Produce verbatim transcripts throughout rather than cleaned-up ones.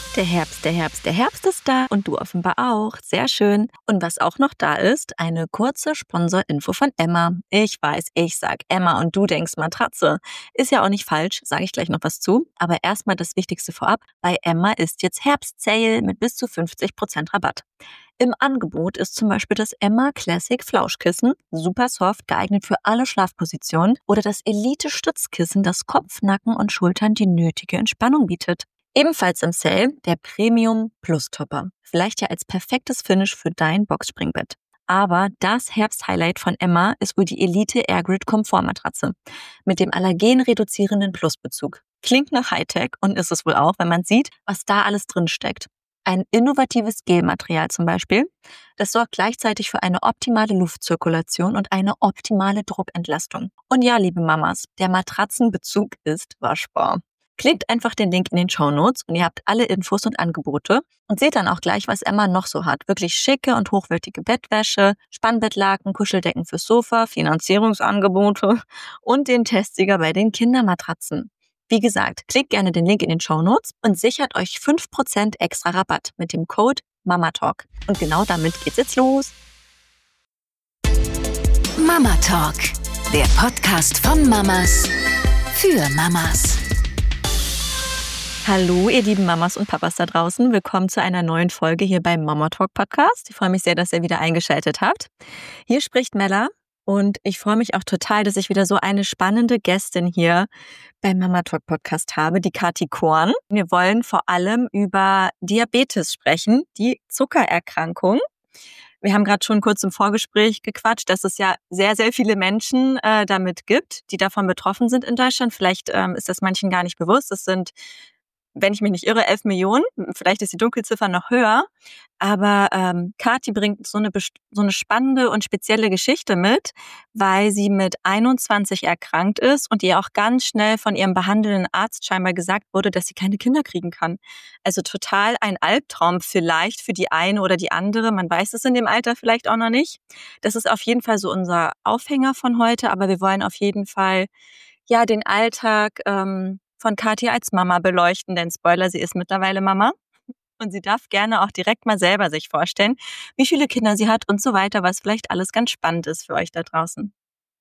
Der Herbst, der Herbst, der Herbst ist da und du offenbar auch. Sehr schön. Und was auch noch da ist, eine kurze Sponsorinfo von Emma. Ich weiß, ich sag Emma und du denkst Matratze. Ist ja auch nicht falsch, sage ich gleich noch was zu. Aber erstmal das Wichtigste vorab. Bei Emma ist jetzt Herbst-Sale mit bis zu fünfzig Prozent Rabatt. Im Angebot ist zum Beispiel das Emma Classic Flauschkissen, super soft, geeignet für alle Schlafpositionen, oder das Elite Stützkissen, das Kopf, Nacken und Schultern die nötige Entspannung bietet. Ebenfalls im Sale der Premium Plus Topper. Vielleicht ja als perfektes Finish für dein Boxspringbett. Aber das Herbst-Highlight von Emma ist wohl die Elite Airgrid Komfortmatratze mit dem allergenreduzierenden Plusbezug. Klingt nach Hightech und ist es wohl auch, wenn man sieht, was da alles drin steckt. Ein innovatives Gelmaterial zum Beispiel. Das sorgt gleichzeitig für eine optimale Luftzirkulation und eine optimale Druckentlastung. Und ja, liebe Mamas, der Matratzenbezug ist waschbar. Klickt einfach den Link in den Shownotes und ihr habt alle Infos und Angebote und seht dann auch gleich, was Emma noch so hat. Wirklich schicke und hochwertige Bettwäsche, Spannbettlaken, Kuscheldecken fürs Sofa, Finanzierungsangebote und den Testsieger bei den Kindermatratzen. Wie gesagt, klickt gerne den Link in den Shownotes und sichert euch fünf Prozent extra Rabatt mit dem Code MAMATALK. Und genau damit geht's jetzt los. Mama Talk, der Podcast von Mamas für Mamas. Hallo, ihr lieben Mamas und Papas da draußen. Willkommen zu einer neuen Folge hier beim Mama Talk Podcast. Ich freue mich sehr, dass ihr wieder eingeschaltet habt. Hier spricht Mella und ich freue mich auch total, dass ich wieder so eine spannende Gästin hier beim Mama Talk Podcast habe, die Kathi Korn. Wir wollen vor allem über Diabetes sprechen, die Zuckererkrankung. Wir haben gerade schon kurz im Vorgespräch gequatscht, dass es ja sehr, sehr viele Menschen äh, damit gibt, die davon betroffen sind in Deutschland. Vielleicht ähm, ist das manchen gar nicht bewusst. Es sind, wenn ich mich nicht irre, elf Millionen. Vielleicht ist die Dunkelziffer noch höher. Aber ähm, Kathi bringt so eine, best- so eine spannende und spezielle Geschichte mit, weil sie mit einundzwanzig erkrankt ist und ihr auch ganz schnell von ihrem behandelnden Arzt scheinbar gesagt wurde, dass sie keine Kinder kriegen kann. Also total ein Albtraum vielleicht für die eine oder die andere. Man weiß es in dem Alter vielleicht auch noch nicht. Das ist auf jeden Fall so unser Aufhänger von heute. Aber wir wollen auf jeden Fall ja den Alltag ähm, von Kathi als Mama beleuchten, denn Spoiler, sie ist mittlerweile Mama und sie darf gerne auch direkt mal selber sich vorstellen, wie viele Kinder sie hat und so weiter, was vielleicht alles ganz spannend ist für euch da draußen.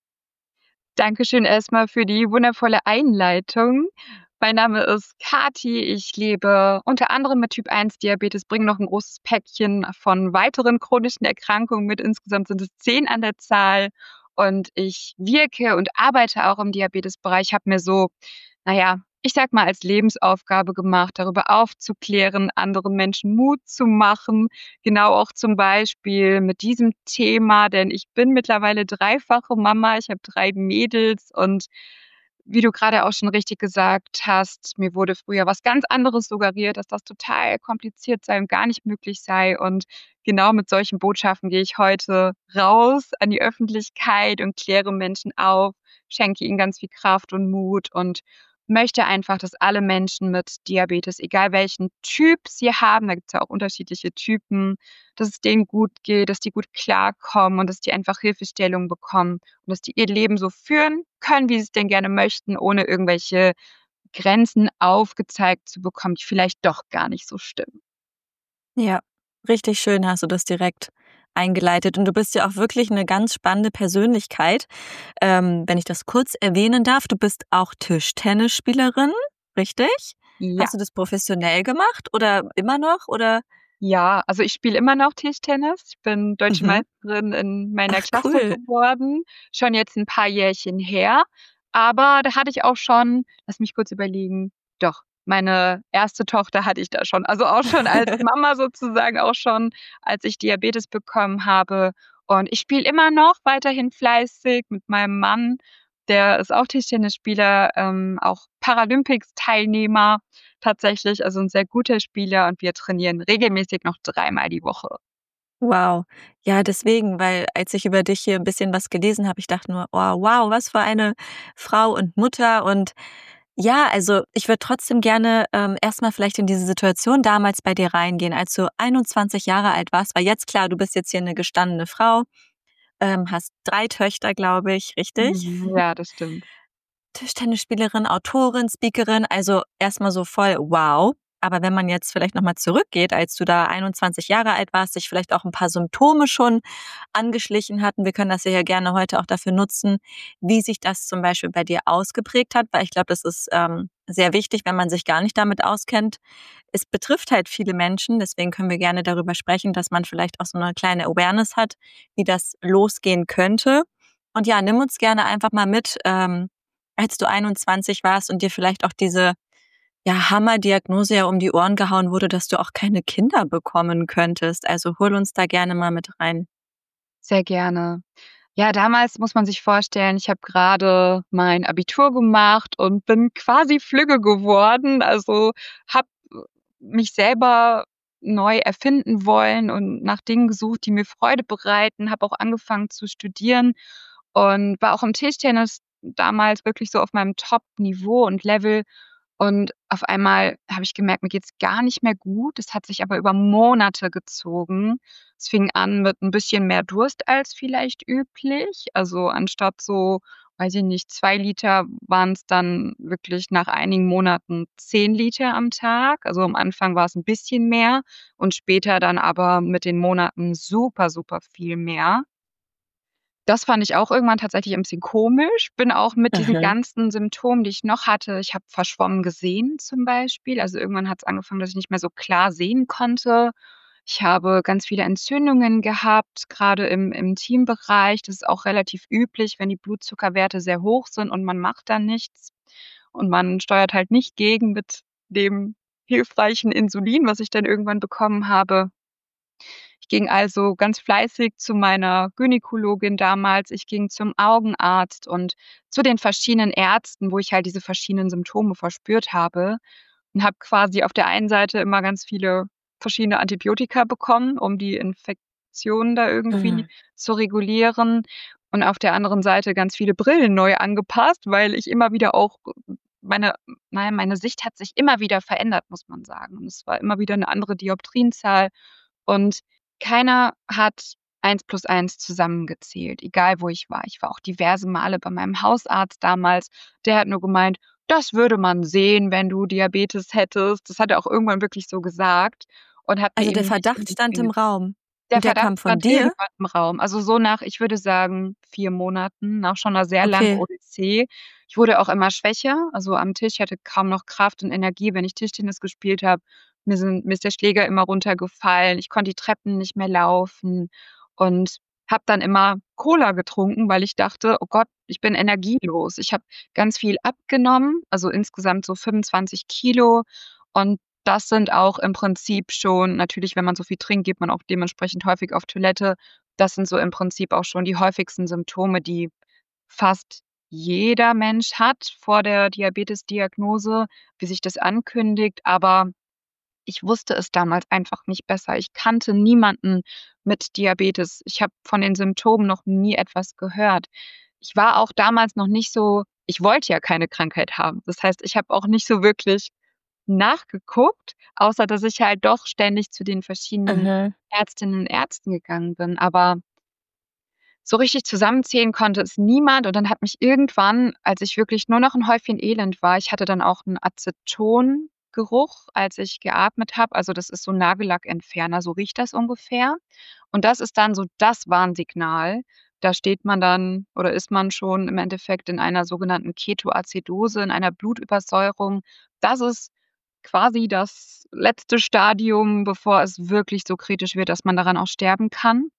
Dankeschön erstmal für die wundervolle Einleitung. Mein Name ist Kathi, ich lebe unter anderem mit Typ eins Diabetes, bringe noch ein großes Päckchen von weiteren chronischen Erkrankungen mit. Insgesamt sind es zehn an der Zahl und ich wirke und arbeite auch im Diabetesbereich, habe mir so, naja, ich sag mal, als Lebensaufgabe gemacht, darüber aufzuklären, anderen Menschen Mut zu machen, genau auch zum Beispiel mit diesem Thema, denn ich bin mittlerweile dreifache Mama, ich habe drei Mädels und wie du gerade auch schon richtig gesagt hast, mir wurde früher was ganz anderes suggeriert, dass das total kompliziert sei und gar nicht möglich sei. Und genau mit solchen Botschaften gehe ich heute raus an die Öffentlichkeit und kläre Menschen auf, schenke ihnen ganz viel Kraft und Mut und möchte einfach, dass alle Menschen mit Diabetes, egal welchen Typ sie haben, da gibt es ja auch unterschiedliche Typen, dass es denen gut geht, dass die gut klarkommen und dass die einfach Hilfestellung bekommen und dass die ihr Leben so führen können, wie sie es denn gerne möchten, ohne irgendwelche Grenzen aufgezeigt zu bekommen, die vielleicht doch gar nicht so stimmen. Ja, richtig schön hast du das direkt eingeleitet. Und du bist ja auch wirklich eine ganz spannende Persönlichkeit. Ähm, wenn ich das kurz erwähnen darf, du bist auch Tischtennisspielerin, richtig? Ja. Hast du das professionell gemacht oder immer noch? Oder? Ja, also ich spiele immer noch Tischtennis. Ich bin Deutsche Mhm. Meisterin in meiner Ach, Klasse cool. geworden, schon jetzt ein paar Jährchen her. Aber da hatte ich auch schon, lass mich kurz überlegen, doch, meine erste Tochter hatte ich da schon. Also auch schon als Mama sozusagen, auch schon, als ich Diabetes bekommen habe. Und ich spiele immer noch weiterhin fleißig mit meinem Mann. Der ist auch Tischtennisspieler, ähm, auch Paralympics-Teilnehmer tatsächlich, also ein sehr guter Spieler und wir trainieren regelmäßig noch dreimal die Woche. Wow. Ja, deswegen, weil als ich über dich hier ein bisschen was gelesen habe, ich dachte nur: „Oh, wow, was für eine Frau und Mutter." Und ja, also, ich würde trotzdem gerne, ähm, erst mal vielleicht in diese Situation damals bei dir reingehen, als du einundzwanzig Jahre alt warst. Weil jetzt klar, du bist jetzt hier eine gestandene Frau, ähm, hast drei Töchter, glaube ich, richtig? Mhm, ja, das stimmt. Tischtennisspielerin, Autorin, Speakerin, also erst mal so voll wow. Aber wenn man jetzt vielleicht nochmal zurückgeht, als du da einundzwanzig Jahre alt warst, sich vielleicht auch ein paar Symptome schon angeschlichen hatten, wir können das ja gerne heute auch dafür nutzen, wie sich das zum Beispiel bei dir ausgeprägt hat, weil ich glaube, das ist ähm, sehr wichtig, wenn man sich gar nicht damit auskennt. Es betrifft halt viele Menschen, deswegen können wir gerne darüber sprechen, dass man vielleicht auch so eine kleine Awareness hat, wie das losgehen könnte. Und ja, nimm uns gerne einfach mal mit, ähm, als du einundzwanzig warst und dir vielleicht auch diese ja, Hammerdiagnose ja um die Ohren gehauen wurde, dass du auch keine Kinder bekommen könntest. Also hol uns da gerne mal mit rein. Sehr gerne. Ja, damals muss man sich vorstellen, ich habe gerade mein Abitur gemacht und bin quasi flügge geworden. Also habe mich selber neu erfinden wollen und nach Dingen gesucht, die mir Freude bereiten, habe auch angefangen zu studieren und war auch im Tischtennis damals wirklich so auf meinem Top-Niveau und Level. Und auf einmal habe ich gemerkt, mir geht's gar nicht mehr gut. Es hat sich aber über Monate gezogen. Es fing an mit ein bisschen mehr Durst als vielleicht üblich. Also, anstatt so, weiß ich nicht, zwei Liter waren's dann wirklich nach einigen Monaten zehn Liter am Tag. Also, am Anfang war's 'n bisschen mehr und später dann aber mit den Monaten super, super viel mehr. Das fand ich auch irgendwann tatsächlich ein bisschen komisch. Bin auch mit diesen Mhm. ganzen Symptomen, die ich noch hatte, ich habe verschwommen gesehen zum Beispiel. Also, irgendwann hat's angefangen, dass ich nicht mehr so klar sehen konnte. Ich habe ganz viele Entzündungen gehabt, grade im im Intimbereich. Das ist auch relativ üblich, wenn die Blutzuckerwerte sehr hoch sind und man macht dann nichts und man steuert halt nicht gegen mit dem hilfreichen Insulin, was ich dann irgendwann bekommen habe. Ich ging also ganz fleißig zu meiner Gynäkologin damals. Ich ging zum Augenarzt und zu den verschiedenen Ärzten, wo ich halt diese verschiedenen Symptome verspürt habe und habe quasi auf der einen Seite immer ganz viele verschiedene Antibiotika bekommen, um die Infektion da irgendwie Mhm. zu regulieren und auf der anderen Seite ganz viele Brillen neu angepasst, weil ich immer wieder auch meine na ja, meine Sicht hat sich immer wieder verändert, muss man sagen. Und es war immer wieder 'ne andere Dioptrienzahl und keiner hat eins plus eins zusammengezählt, egal wo ich war. Ich war auch diverse Male bei meinem Hausarzt damals. Der hat nur gemeint: „Das würde man sehen, wenn du Diabetes hättest.“ Das hat er auch irgendwann wirklich so gesagt und hat mir Also der eben nicht Verdacht stand im Raum der und der Verdacht kam von stand dir? irgendwann im Raum. Also, so nach, ich würde sagen, vier Monaten, nach schon 'ner sehr langen Okay. Odyssee. Ich wurde auch immer schwächer, also am Tisch. Ich hatte kaum noch Kraft und Energie, wenn ich Tischtennis gespielt habe. Mir sind mir ist der Schläger immer runtergefallen. Ich konnte die Treppen nicht mehr laufen und habe dann immer Cola getrunken, weil ich dachte: „Oh Gott, ich bin energielos.“ Ich habe ganz viel abgenommen, also insgesamt so fünfundzwanzig Kilo und das sind auch im Prinzip schon, natürlich, wenn man so viel trinkt, geht man auch dementsprechend häufig auf Toilette. Das sind so im Prinzip auch schon die häufigsten Symptome, die fast jeder Mensch hat vor der Diabetesdiagnose, wie sich das ankündigt. Aber ich wusste es damals einfach nicht besser. Ich kannte niemanden mit Diabetes. Ich habe von den Symptomen noch nie etwas gehört. Ich war auch damals noch nicht so, ich wollte ja keine Krankheit haben. Das heißt, ich habe auch nicht so wirklich nachgeguckt, außer dass ich halt doch ständig zu den verschiedenen Mhm. Ärztinnen und Ärzten gegangen bin. Aber so richtig zusammenzählen konnte es niemand und dann hat mich irgendwann, als ich wirklich nur noch 'n Häufchen Elend war, ich hatte dann auch 'n Acetongeruch, als ich geatmet habe. Also, das ist so 'n Nagellackentferner, so riecht das ungefähr. Und das ist dann so das Warnsignal. Da steht man dann oder ist man schon im Endeffekt in einer sogenannten Ketoazidose, in einer Blutübersäuerung. Das ist quasi das letzte Stadium, bevor es wirklich so kritisch wird, dass man daran auch sterben kann.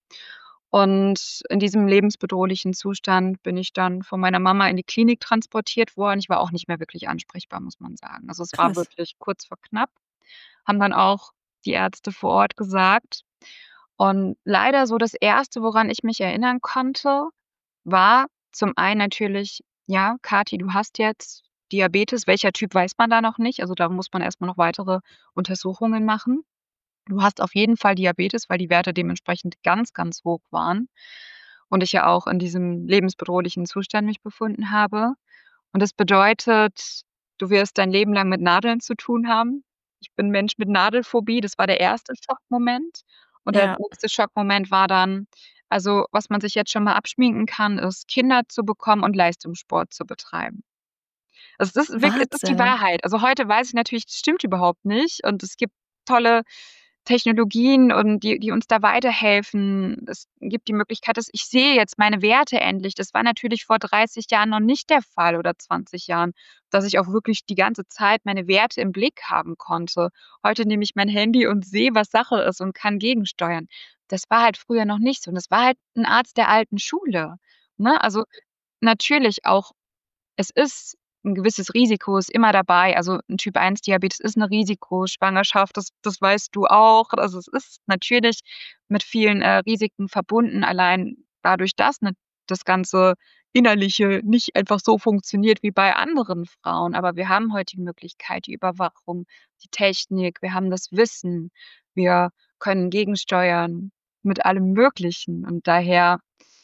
Und in diesem lebensbedrohlichen Zustand bin ich dann von meiner Mama in die Klinik transportiert worden. Ich war auch nicht mehr wirklich ansprechbar, muss man sagen. Also, es war Krass. wirklich kurz vor knapp, haben dann auch die Ärzte vor Ort gesagt. Und leider so das Erste, woran ich mich erinnern konnte, war zum einen natürlich: „Ja, Kathi, du hast jetzt Diabetes.“ Welcher Typ, weiß man da noch nicht. Also, da muss man erst mal noch weitere Untersuchungen machen. Du hast auf jeden Fall Diabetes, weil die Werte dementsprechend ganz, ganz hoch waren und ich ja auch in diesem lebensbedrohlichen Zustand mich befunden habe. Und das bedeutet, du wirst dein Leben lang mit Nadeln zu tun haben. Ich bin Mensch mit Nadelphobie, das war der erste Schockmoment. Und der Ja. nächste Schockmoment war dann, also, was man sich jetzt schon mal abschminken kann, ist, Kinder zu bekommen und Leistungssport zu betreiben. Also, das ist wirklich, es ist die Wahnsinn. Wahrheit. Also, heute weiß ich natürlich, das stimmt überhaupt nicht und es gibt tolle Technologien und die die uns da weiterhelfen. Es gibt die Möglichkeit, dass ich sehe jetzt meine Werte endlich. Das war natürlich vor dreißig Jahren noch nicht der Fall oder zwanzig Jahren, dass ich auch wirklich die ganze Zeit meine Werte im Blick haben konnte. Heute nehme ich mein Handy und sehe, was Sache ist und kann gegensteuern. Das war halt früher noch nicht so und das war halt 'n Arzt der alten Schule, ne? Also, natürlich auch, es ist 'n gewisses Risiko ist immer dabei. Also, 'n Typ-eins-Diabetes ist 'ne Risikoschwangerschaft, das das weißt du auch. Also, es ist natürlich mit vielen, äh, Risiken verbunden, allein dadurch, dass, ne, das ganze Innerliche nicht einfach so funktioniert wie bei anderen Frauen. Aber wir haben heute die Möglichkeit, die Überwachung, die Technik, wir haben das Wissen, wir können gegensteuern mit allem Möglichen und daher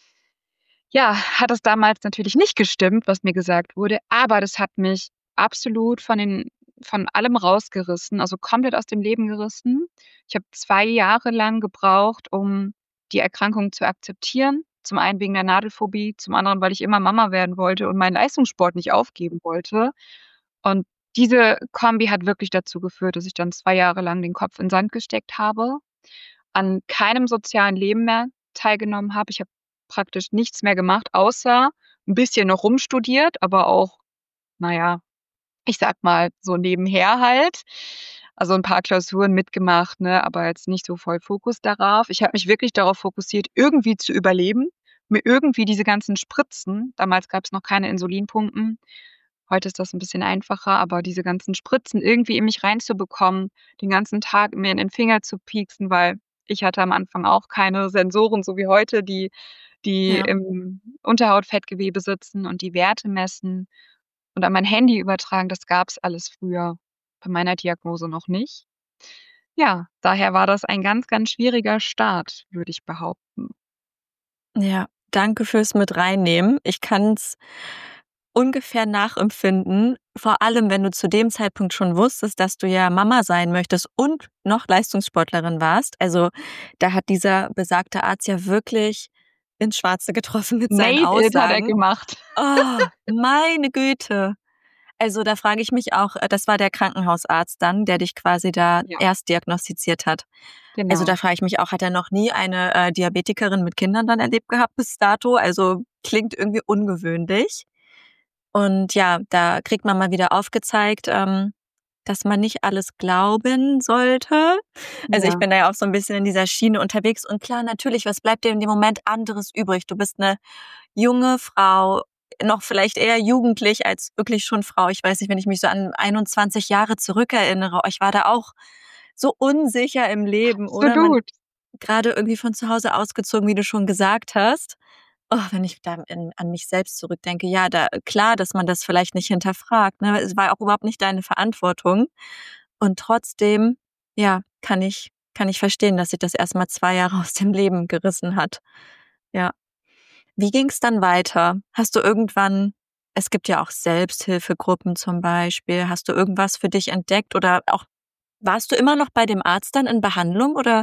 ja, hat es damals natürlich nicht gestimmt, was mir gesagt wurde, aber das hat mich absolut von den von allem rausgerissen, also komplett aus dem Leben gerissen. Ich habe zwei Jahre lang gebraucht, um die Erkrankung zu akzeptieren. Zum einen wegen der Nadelphobie, zum anderen, weil ich immer Mama werden wollte und meinen Leistungssport nicht aufgeben wollte. Und diese Kombi hat wirklich dazu geführt, dass ich dann zwei Jahre lang den Kopf in Sand gesteckt habe, an keinem sozialen Leben mehr teilgenommen habe. Ich habe praktisch nichts mehr gemacht, außer 'n bisschen noch rumstudiert, aber auch, na ja, ich sage mal, so nebenher halt. Also 'n paar Klausuren mitgemacht, ne, aber jetzt nicht so voll Fokus darauf. Ich habe mich wirklich darauf fokussiert, irgendwie zu überleben, mir irgendwie diese ganzen Spritzen, damals gab's noch keine Insulinpumpen, heute ist das 'n bisschen einfacher, aber diese ganzen Spritzen irgendwie in mich reinzubekommen, den ganzen Tag mir in den Finger zu pieksen, weil ich hatte am Anfang auch keine Sensoren, so wie heute, die die Ja. im Unterhautfettgewebe sitzen und die Werte messen und an mein Handy übertragen. Das gab's alles früher bei meiner Diagnose noch nicht. Ja, daher war das ein ganz, ganz schwieriger Start, würde ich behaupten. Ja, danke fürs mit reinnehmen. Ich kann's ungefähr nachempfinden, vor allem, wenn du zu dem Zeitpunkt schon wusstest, dass du ja Mama sein möchtest und noch Leistungssportlerin warst. Also, da hat dieser besagte Arzt ja wirklich ins Schwarze getroffen mit seinen Made it hat er Aussagen. gemacht. Oh, meine Güte. Also, da frage ich mich auch äh, das war der Krankenhausarzt dann, der dich quasi da Ja. erst diagnostiziert hat. Also, Genau. da frage ich mich auch, hat er noch nie eine, äh, Diabetikerin mit Kindern dann erlebt gehabt bis dato? Also, klingt irgendwie ungewöhnlich. Und ja, da kriegt man mal wieder aufgezeigt, ähm, dass man nicht alles glauben sollte. Also, ich Ja. bin da ja auch so 'n bisschen in dieser Schiene unterwegs und klar, natürlich, was bleibt dir in dem Moment anderes übrig? Du bist 'ne junge Frau, noch vielleicht eher jugendlich als wirklich schon Frau. Ich weiß nicht, wenn ich mich so an einundzwanzig Jahre zurückerinnere, ich war da auch so unsicher im Leben, oder? Man Absolut. grade irgendwie von zu Hause ausgezogen, wie du schon gesagt hast. Oh, wenn ich da in an mich selbst zurückdenke, ja, da klar, dass man das vielleicht nicht hinterfragt, ne? Es war auch überhaupt nicht deine Verantwortung. Und trotzdem, ja, kann ich kann ich verstehen, dass dich das erst mal zwei Jahre aus dem Leben gerissen hat. Ja. Wie ging's dann weiter? Hast du irgendwann es gibt ja auch Selbsthilfegruppen zum Beispiel. Hast du irgendwas für dich entdeckt oder auch warst du immer noch bei dem Arzt dann in Behandlung, oder?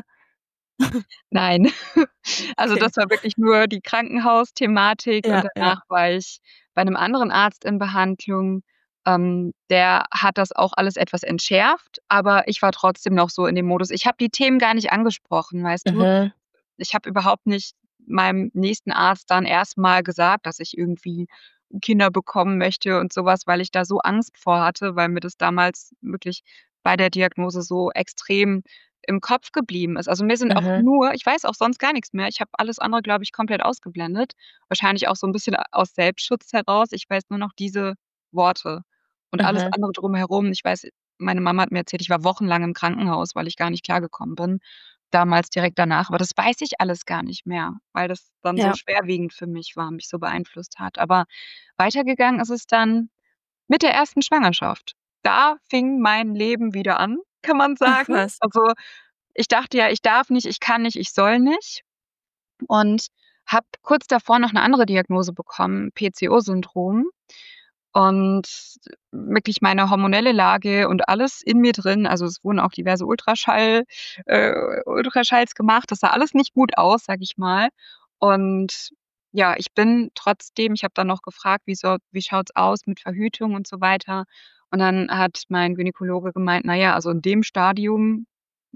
Nein. Also, Okay. das war wirklich nur die Krankenhausthematik und Ja, ja. danach war ich bei 'nem anderen Arzt in Behandlung. Ähm, der hat das auch alles etwas entschärft, aber ich war trotzdem noch so in dem Modus. Ich habe die Themen gar nicht angesprochen, weißt du? Mhm. Ich habe überhaupt nicht meinem nächsten Arzt dann erst mal gesagt, dass ich irgendwie Kinder bekommen möchte und so was, weil ich da so Angst vor hatte, weil mir das damals wirklich bei der Diagnose so extrem im Kopf geblieben ist. Also, mir sind auch Mhm. nur ich weiß auch sonst gar nix mehr. Ich habe alles andere, glaube ich, komplett ausgeblendet. Wahrscheinlich auch so 'n bisschen aus Selbstschutz heraus. Ich weiß nur noch diese Worte und alles Mhm. andere drumherum. Ich weiß, meine Mama hat mir erzählt, ich war wochenlang im Krankenhaus, weil ich gar nicht klargekommen bin, damals direkt danach. Aber das weiß ich alles gar nicht mehr, weil das dann so Ja. schwerwiegend für mich war, mich so beeinflusst hat. Aber weitergegangen ist es dann mit der ersten Schwangerschaft. Da fing mein Leben wieder an, kann man Ach sagen. was. Also, ich dachte ja, ich darf nicht, ich kann nicht, ich soll nicht und habe kurz davor noch 'ne andere Diagnose bekommen, PCO-Syndrom. Und wirklich meine hormonelle Lage und alles in mir drin also, es wurden auch diverse Ultraschall äh, Ultraschalls gemacht. Das sah alles nicht gut aus, sage ich mal. Und ja, ich bin trotzdem ich habe dann noch gefragt: „Wie so wie schaut's aus mit Verhütung und so weiter?“ Und dann hat mein Gynäkologe gemeint: „Na ja, also in dem Stadium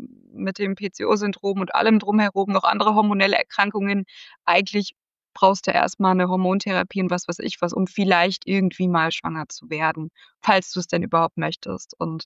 mit dem P C O-Syndrom und allem drumherum, noch andere hormonelle Erkrankungen, eigentlich brauchst du erst mal 'ne Hormontherapie und was weiß ich was, um vielleicht irgendwie mal schwanger zu werden, falls du's denn überhaupt möchtest.“ Und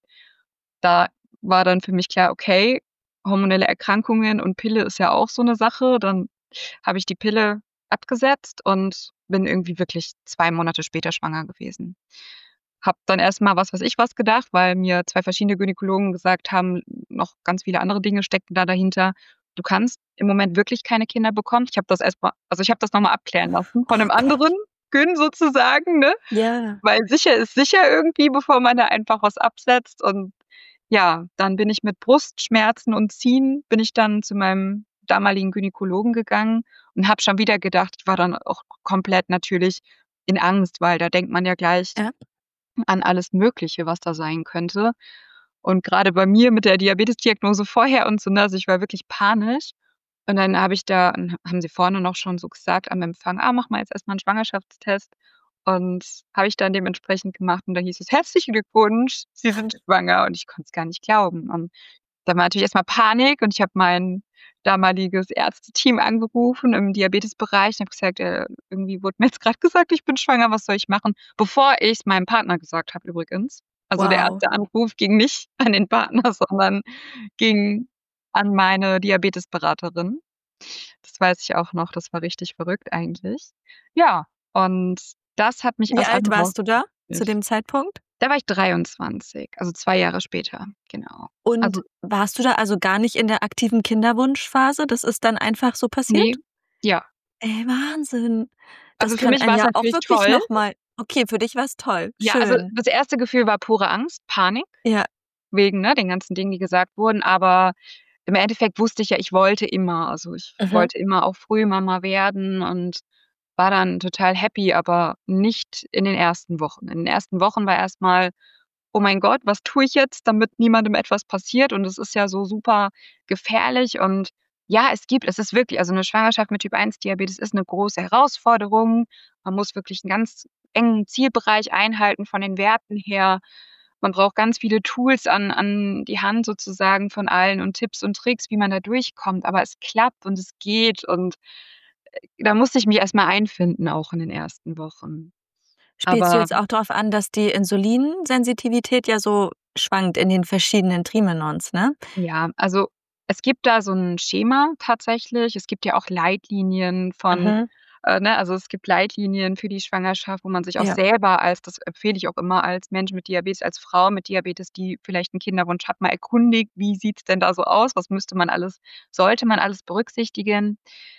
da war dann für mich klar, okay, hormonelle Erkrankungen und Pille ist ja auch so 'ne Sache. Dann habe ich die Pille abgesetzt und bin irgendwie wirklich zwei Monate später schwanger gewesen. Habe dann erst mal was weiß ich was gedacht, weil mir zwei verschiedene Gynäkologen gesagt haben, noch ganz viele andere Dinge steckten da dahinter. „Du kannst im Moment wirklich keine Kinder bekommen.“ Ich habe das erst mal also, ich habe das noch mal abklären lassen von Oh 'nem anderen Gott. Gyn sozusagen, ne? Ja. Weil sicher ist sicher irgendwie, bevor man da einfach was absetzt. Und ja, dann bin ich mit Brustschmerzen und Ziehen bin ich dann zu meinem damaligen Gynäkologen gegangen und habe schon wieder gedacht ich war dann auch komplett natürlich in Angst, weil da denkt man ja gleich Ja. an alles Mögliche, was da sein könnte. Und grade bei mir mit der Diabetesdiagnose vorher und so, ne, also, ich war wirklich panisch. Und dann habe ich da und haben sie vorne noch schon so gesagt am Empfang: „Ah, mach mal jetzt erst mal 'n Schwangerschaftstest.“ Und habe ich dann dementsprechend gemacht und dann hieß es: „Herzlichen Glückwunsch, Sie sind schwanger.“ Und ich konnte es gar nicht glauben. Und dann war natürlich erst mal Panik und ich habe mein damaliges Ärzteteam angerufen im Diabetesbereich und habe gesagt: „Äh, irgendwie wurde mir jetzt grad gesagt, ich bin schwanger, was soll ich machen?“ Bevor ich's meinem Partner gesagt habe übrigens. Also, der Wow. erste Anruf ging nicht an den Partner, sondern ging an meine Diabetesberaterin. Das weiß ich auch noch, das war richtig verrückt eigentlich. Ja, und das hat mich Wie aus alt allem warst du da zu rausgeholt. dem Zeitpunkt? Da war ich dreiundzwanzig, also, zwei Jahre später, genau. Und Also warst du da also gar nicht in der aktiven Kinderwunschphase? Das ist dann einfach so Ne, passiert? ja. Ey, Wahnsinn. Das Also, für kann mich einen war's ja auch natürlich wirklich toll. noch mal okay, für dich war's toll. Ja, also, Schön. das erste Gefühl war pure Angst, Panik Ja. wegen, ne, den ganzen Dingen, die gesagt wurden. Aber im Endeffekt wusste ich ja, ich wollte immer. Also, ich Mhm. wollte immer auch Frühmama werden und war dann total happy, aber nicht in den ersten Wochen. In den ersten Wochen war erst mal: „Oh mein Gott, was tue ich jetzt, damit niemandem etwas passiert?“ Und es ist ja so super gefährlich. Und ja, es gibt es ist wirklich also, 'ne Schwangerschaft mit Typ-eins-Diabetes ist 'ne große Herausforderung. Man muss wirklich 'n ganz engen Zielbereich einhalten von den Werten her. Man braucht ganz viele Tools an an die Hand sozusagen von allen und Tipps und Tricks, wie man da durchkommt. Aber es klappt und es geht und, äh, da musste ich mich erst mal einfinden auch in den ersten Wochen. Spielst du Aber jetzt auch drauf an, dass die Insulinsensitivität ja so schwankt in den verschiedenen Trimenons, ne? Ja, also, es gibt da so 'n Schema tatsächlich. Es gibt ja auch Leitlinien von Mhm. äh, ne, also, es gibt Leitlinien für die Schwangerschaft, wo man sich auch Ja. selber als das empfehle ich auch immer als Mensch mit Diabetes, als Frau mit Diabetes, die vielleicht 'n Kinderwunsch hat, mal erkundigt: „Wie sieht's denn da so aus? Was müsste man alles sollte man alles berücksichtigen?“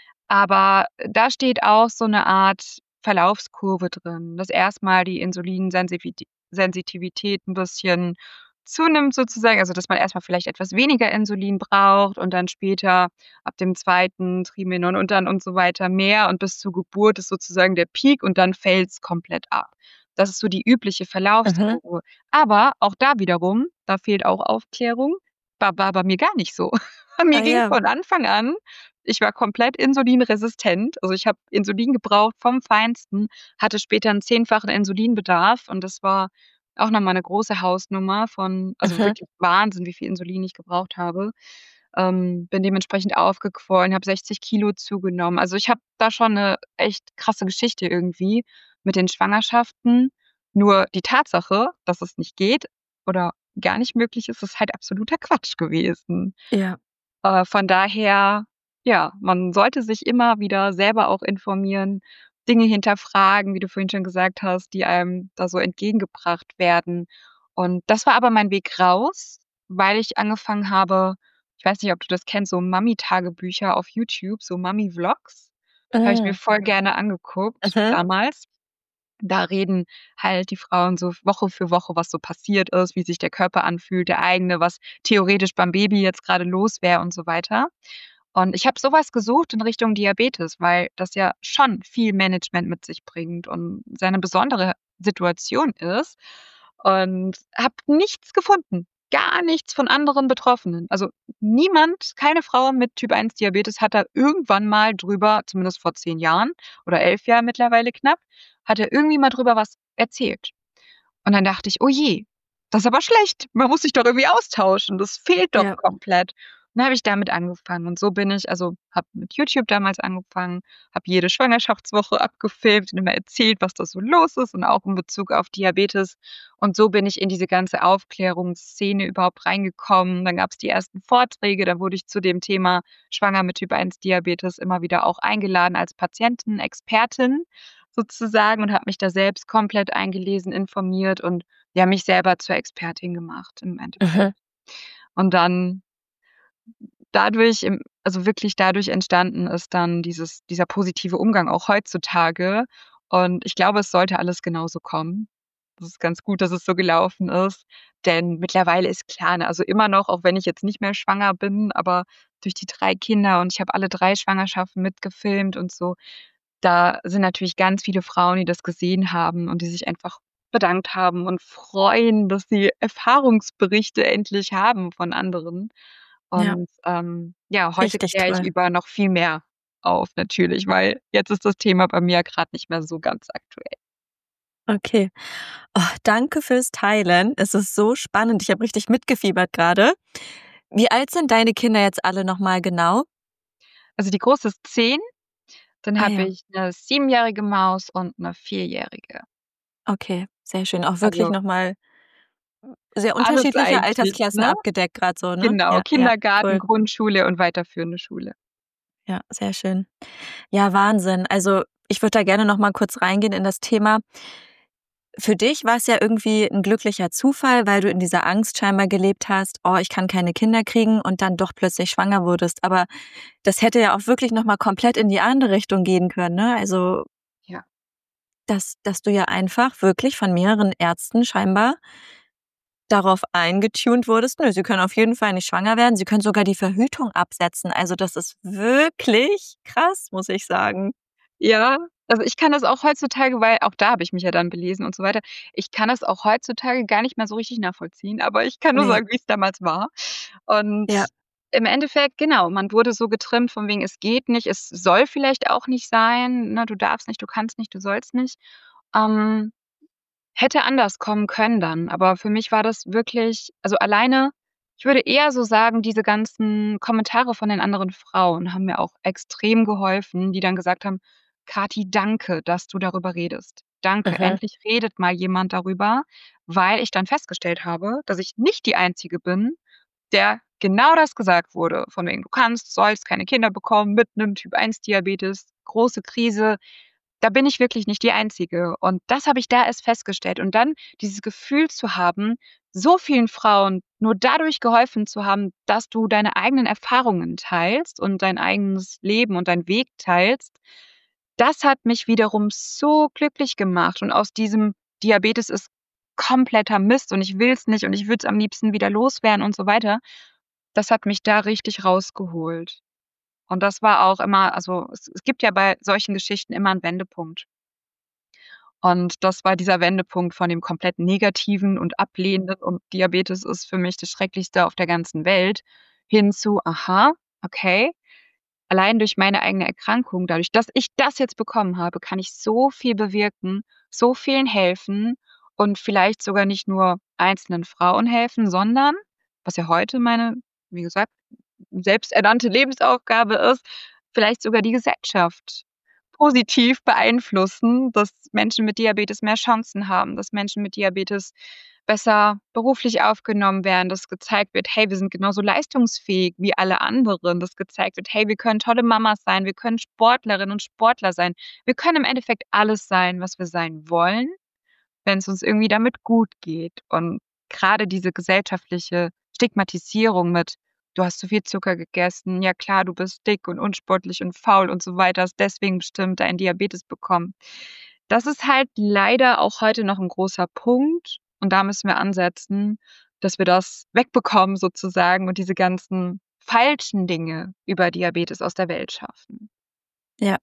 Aber da steht auch so 'ne Art Verlaufskurve drin, dass erst mal die Insulinsensiviti Sensitivität 'n bisschen zunimmt sozusagen, also, dass man erst mal vielleicht etwas weniger Insulin braucht und dann später ab dem zweiten Trimenon und dann und so weiter mehr und bis zur Geburt ist sozusagen der Peak und dann fällt's komplett ab. Das ist so die übliche Mhm. Verlaufskurve. Aber auch da wiederum, da fehlt auch Aufklärung, war war bei mir gar nicht so. Bei Ah mir ging's ja. von Anfang an ich war komplett insulinresistent. Also, ich habe Insulin gebraucht vom Feinsten, hatte später 'n zehnfachen Insulinbedarf und das war auch noch mal 'ne große Hausnummer von also, Mhm. wirklich Wahnsinn, wie viel Insulin ich gebraucht habe. Ähm, bin dementsprechend aufgequollen, habe sechzig Kilo zugenommen. Also, ich habe da schon 'ne echt krasse Geschichte irgendwie mit den Schwangerschaften. Nur die Tatsache, dass es nicht geht oder gar nicht möglich ist, ist halt absoluter Quatsch gewesen. Ja. Äh, von daher, ja, man sollte sich immer wieder selber auch informieren, Dinge hinterfragen, wie du vorhin schon gesagt hast, die einem da so entgegengebracht werden. Und das war aber mein Weg raus, weil ich angefangen habe ich weiß nicht, ob du das kennst, so Mami-Tagebücher auf YouTube, so Mami-Vlogs. Habe ich mir Mhm. voll gerne angeguckt Mhm. damals. Da reden halt die Frauen so Woche für Woche, was so passiert ist, wie sich der Körper anfühlt, der eigene, was theoretisch beim Baby jetzt grade los wäre und so weiter. Und ich habe so was gesucht in Richtung Diabetes, weil das ja schon viel Management mit sich bringt und sehr 'ne besondere Situation ist und habe nichts gefunden. gar nichts von anderen Betroffenen. Also niemand, keine Frau mit Typ eins Diabetes hat da irgendwann mal drüber, zumindest vor zehn Jahren oder elf Jahren mittlerweile knapp, hat er irgendwie mal drüber was erzählt. Und dann dachte ich: „Oh je, das ist aber schlecht. Man muss sich doch irgendwie austauschen. Das fehlt doch Ja. komplett.“ Und dann habe ich damit angefangen und so bin ich also, habe mit YouTube damals angefangen, habe jede Schwangerschaftswoche abgefilmt und immer erzählt, was da so los ist und auch in Bezug auf Diabetes. Und so bin ich in diese ganze Aufklärungsszene überhaupt reingekommen. Dann gab's die ersten Vorträge, da wurde ich zu dem Thema schwanger mit Typ eins Diabetes immer wieder auch eingeladen als Patientin, Expertin sozusagen und habe mich da selbst komplett eingelesen, informiert und, ja, mich selber zur Expertin gemacht im Endeffekt. Mhm. Und dann dadurch im also wirklich dadurch entstanden ist dann dieses dieser positive Umgang auch heutzutage. Und ich glaube, es sollte alles genauso kommen. Das ist ganz gut, dass es so gelaufen ist, denn mittlerweile ist klar, ne, also immer noch, auch wenn ich jetzt nicht mehr schwanger bin, aber durch die drei Kinder und ich habe alle drei Schwangerschaften mitgefilmt und so, da sind natürlich ganz viele Frauen, die das gesehen haben und die sich einfach bedankt haben und freuen, dass sie Erfahrungsberichte endlich haben von anderen. Ja, Und, ähm, ja, heute richtig kläre ich toll. über noch viel mehr auf natürlich, weil jetzt ist das Thema bei mir ja grad nicht mehr so ganz aktuell. Okay. Oh, danke fürs Teilen. Es ist so spannend. Ich habe richtig mitgefiebert grade. Wie alt sind deine Kinder jetzt alle noch mal genau? Also, die Große ist zehn, dann Ah habe ja. ich 'ne siebenjährige Maus und 'ne vierjährige. Okay, sehr schön. Auch wirklich Also noch mal sehr alles unterschiedliche eigentlich, Altersklassen ne? abgedeckt grad so, ne? Genau, Ja, ja, Kindergarten, cool. Grundschule und weiterführende Schule. Ja, sehr schön. Ja, Wahnsinn. Also, ich würde da gerne noch mal kurz reingehen in das Thema. Für dich war's ja irgendwie 'n glücklicher Zufall, weil du in dieser Angst scheinbar gelebt hast: „Oh, ich kann keine Kinder kriegen“ und dann doch plötzlich schwanger wurdest. Aber das hätte ja auch wirklich noch mal komplett in die andere Richtung gehen können, ne? Also Ja. dass dass du ja einfach wirklich von mehreren Ärzten scheinbar darauf eingetuned wurdest: „Nö, Sie können auf jeden Fall nicht schwanger werden. Sie können sogar die Verhütung absetzen.“ Also, das ist wirklich krass, muss ich sagen. Ja, also, ich kann das auch heutzutage weil auch da habe ich mich ja dann belesen und so weiter. Ich kann das auch heutzutage gar nicht mehr so richtig nachvollziehen, aber ich kann nur Ne. sagen, wie's damals war. Und Ja. im Endeffekt, genau, man wurde so getrimmt von wegen: „Es geht nicht, es soll vielleicht auch nicht sein, ne? Du darfst nicht, du kannst nicht, du sollst nicht.“ Ähm, hätte anders kommen können dann, aber für mich war das wirklich also, alleine ich würde eher so sagen, diese ganzen Kommentare von den anderen Frauen haben mir auch extrem geholfen, die dann gesagt haben: „Kathi, danke, dass du darüber redest. Danke, Mhm. endlich redet mal jemand darüber.“ Weil ich dann festgestellt habe, dass ich nicht die Einzige bin, der genau das gesagt wurde, von wegen: „Du kannst, sollst keine Kinder bekommen mit 'nem Typ eins Diabetes, große Krise.“ Da bin ich wirklich nicht die Einzige. Und das habe ich da erst festgestellt. Und dann dieses Gefühl zu haben, so vielen Frauen nur dadurch geholfen zu haben, dass du deine eigenen Erfahrungen teilst und dein eigenes Leben und deinen Weg teilst, das hat mich wiederum so glücklich gemacht. Und aus diesem „Diabetes ist kompletter Mist und ich will's nicht und ich würde es am liebsten wieder loswerden“ und so weiter, das hat mich da richtig rausgeholt. Und das war auch immer also, es es gibt ja bei solchen Geschichten immer 'n Wendepunkt. Und das war dieser Wendepunkt von dem komplett Negativen und Ablehnenden und Diabetes ist für mich das Schrecklichste auf der ganzen Welt, hin zu: „Aha, okay. Allein durch meine eigene Erkrankung, dadurch, dass ich das jetzt bekommen habe, kann ich so viel bewirken, so vielen helfen und vielleicht sogar nicht nur einzelnen Frauen helfen, sondern, was ja heute meine, wie gesagt, selbsternannte Lebensaufgabe ist, vielleicht sogar die Gesellschaft positiv beeinflussen, dass Menschen mit Diabetes mehr Chancen haben, dass Menschen mit Diabetes besser beruflich aufgenommen werden, dass gezeigt wird: „Hey, wir sind genauso leistungsfähig wie alle anderen.“ Dass gezeigt wird: „Hey, wir können tolle Mamas sein, wir können Sportlerinnen und Sportler sein. Wir können im Endeffekt alles sein, was wir sein wollen, wenn's uns irgendwie damit gut geht.“ Und grade diese gesellschaftliche Stigmatisierung mit: „Du hast zu viel Zucker gegessen. Ja klar, du bist dick und unsportlich und faul und so weiter, hast deswegen bestimmt deinen Diabetes bekommen.“ Das ist halt leider auch heute noch 'n großer Punkt und da müssen wir ansetzen, dass wir das wegbekommen sozusagen und diese ganzen falschen Dinge über Diabetes aus der Welt schaffen. Ja, ja.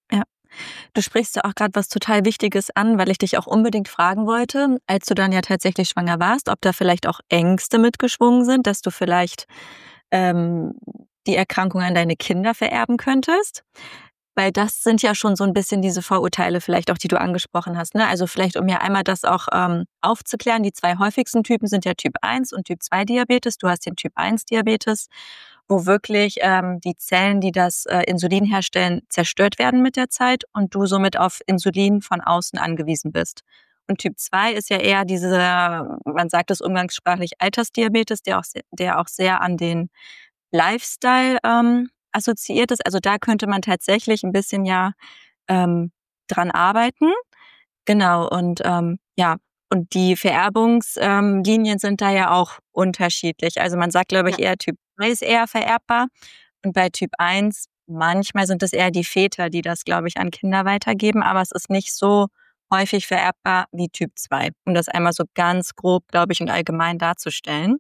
Du sprichst ja auch gerade was total Wichtiges an, weil ich dich auch unbedingt fragen wollte, als du dann ja tatsächlich schwanger warst, ob da vielleicht auch Ängste mitgeschwungen sind, dass du vielleicht ähm, die Erkrankung an deine Kinder vererben könntest. Weil das sind ja schon so ein bisschen diese Vorurteile vielleicht auch, die du angesprochen hast, ne? Also vielleicht, um ja einmal das auch ähm, aufzuklären, die zwei häufigsten Typen sind ja Typ eins und Typ zwei Diabetes. Du hast den Typ eins Diabetes, wo wirklich ähm, die Zellen, die das äh, Insulin herstellen, zerstört werden mit der Zeit und du somit auf Insulin von außen angewiesen bist. Und Typ zwei ist ja eher dieser, man sagt es umgangssprachlich, Altersdiabetes, der auch sehr, der auch sehr an den Lifestyle ähm, assoziiert ist. Also da könnte man tatsächlich ein bisschen ja ähm, dran arbeiten. Genau, und ähm, ja, und die Vererbungslinien ähm, Linien sind da ja auch unterschiedlich. Also man sagt, glaube Ja. ich, eher Typ zwei ist eher vererbbar und bei Typ eins manchmal sind es eher die Väter, die das, glaube ich, an Kinder weitergeben, aber es ist nicht so häufig vererbbar wie Typ zwei, um das einmal so ganz grob, glaube ich, und allgemein darzustellen.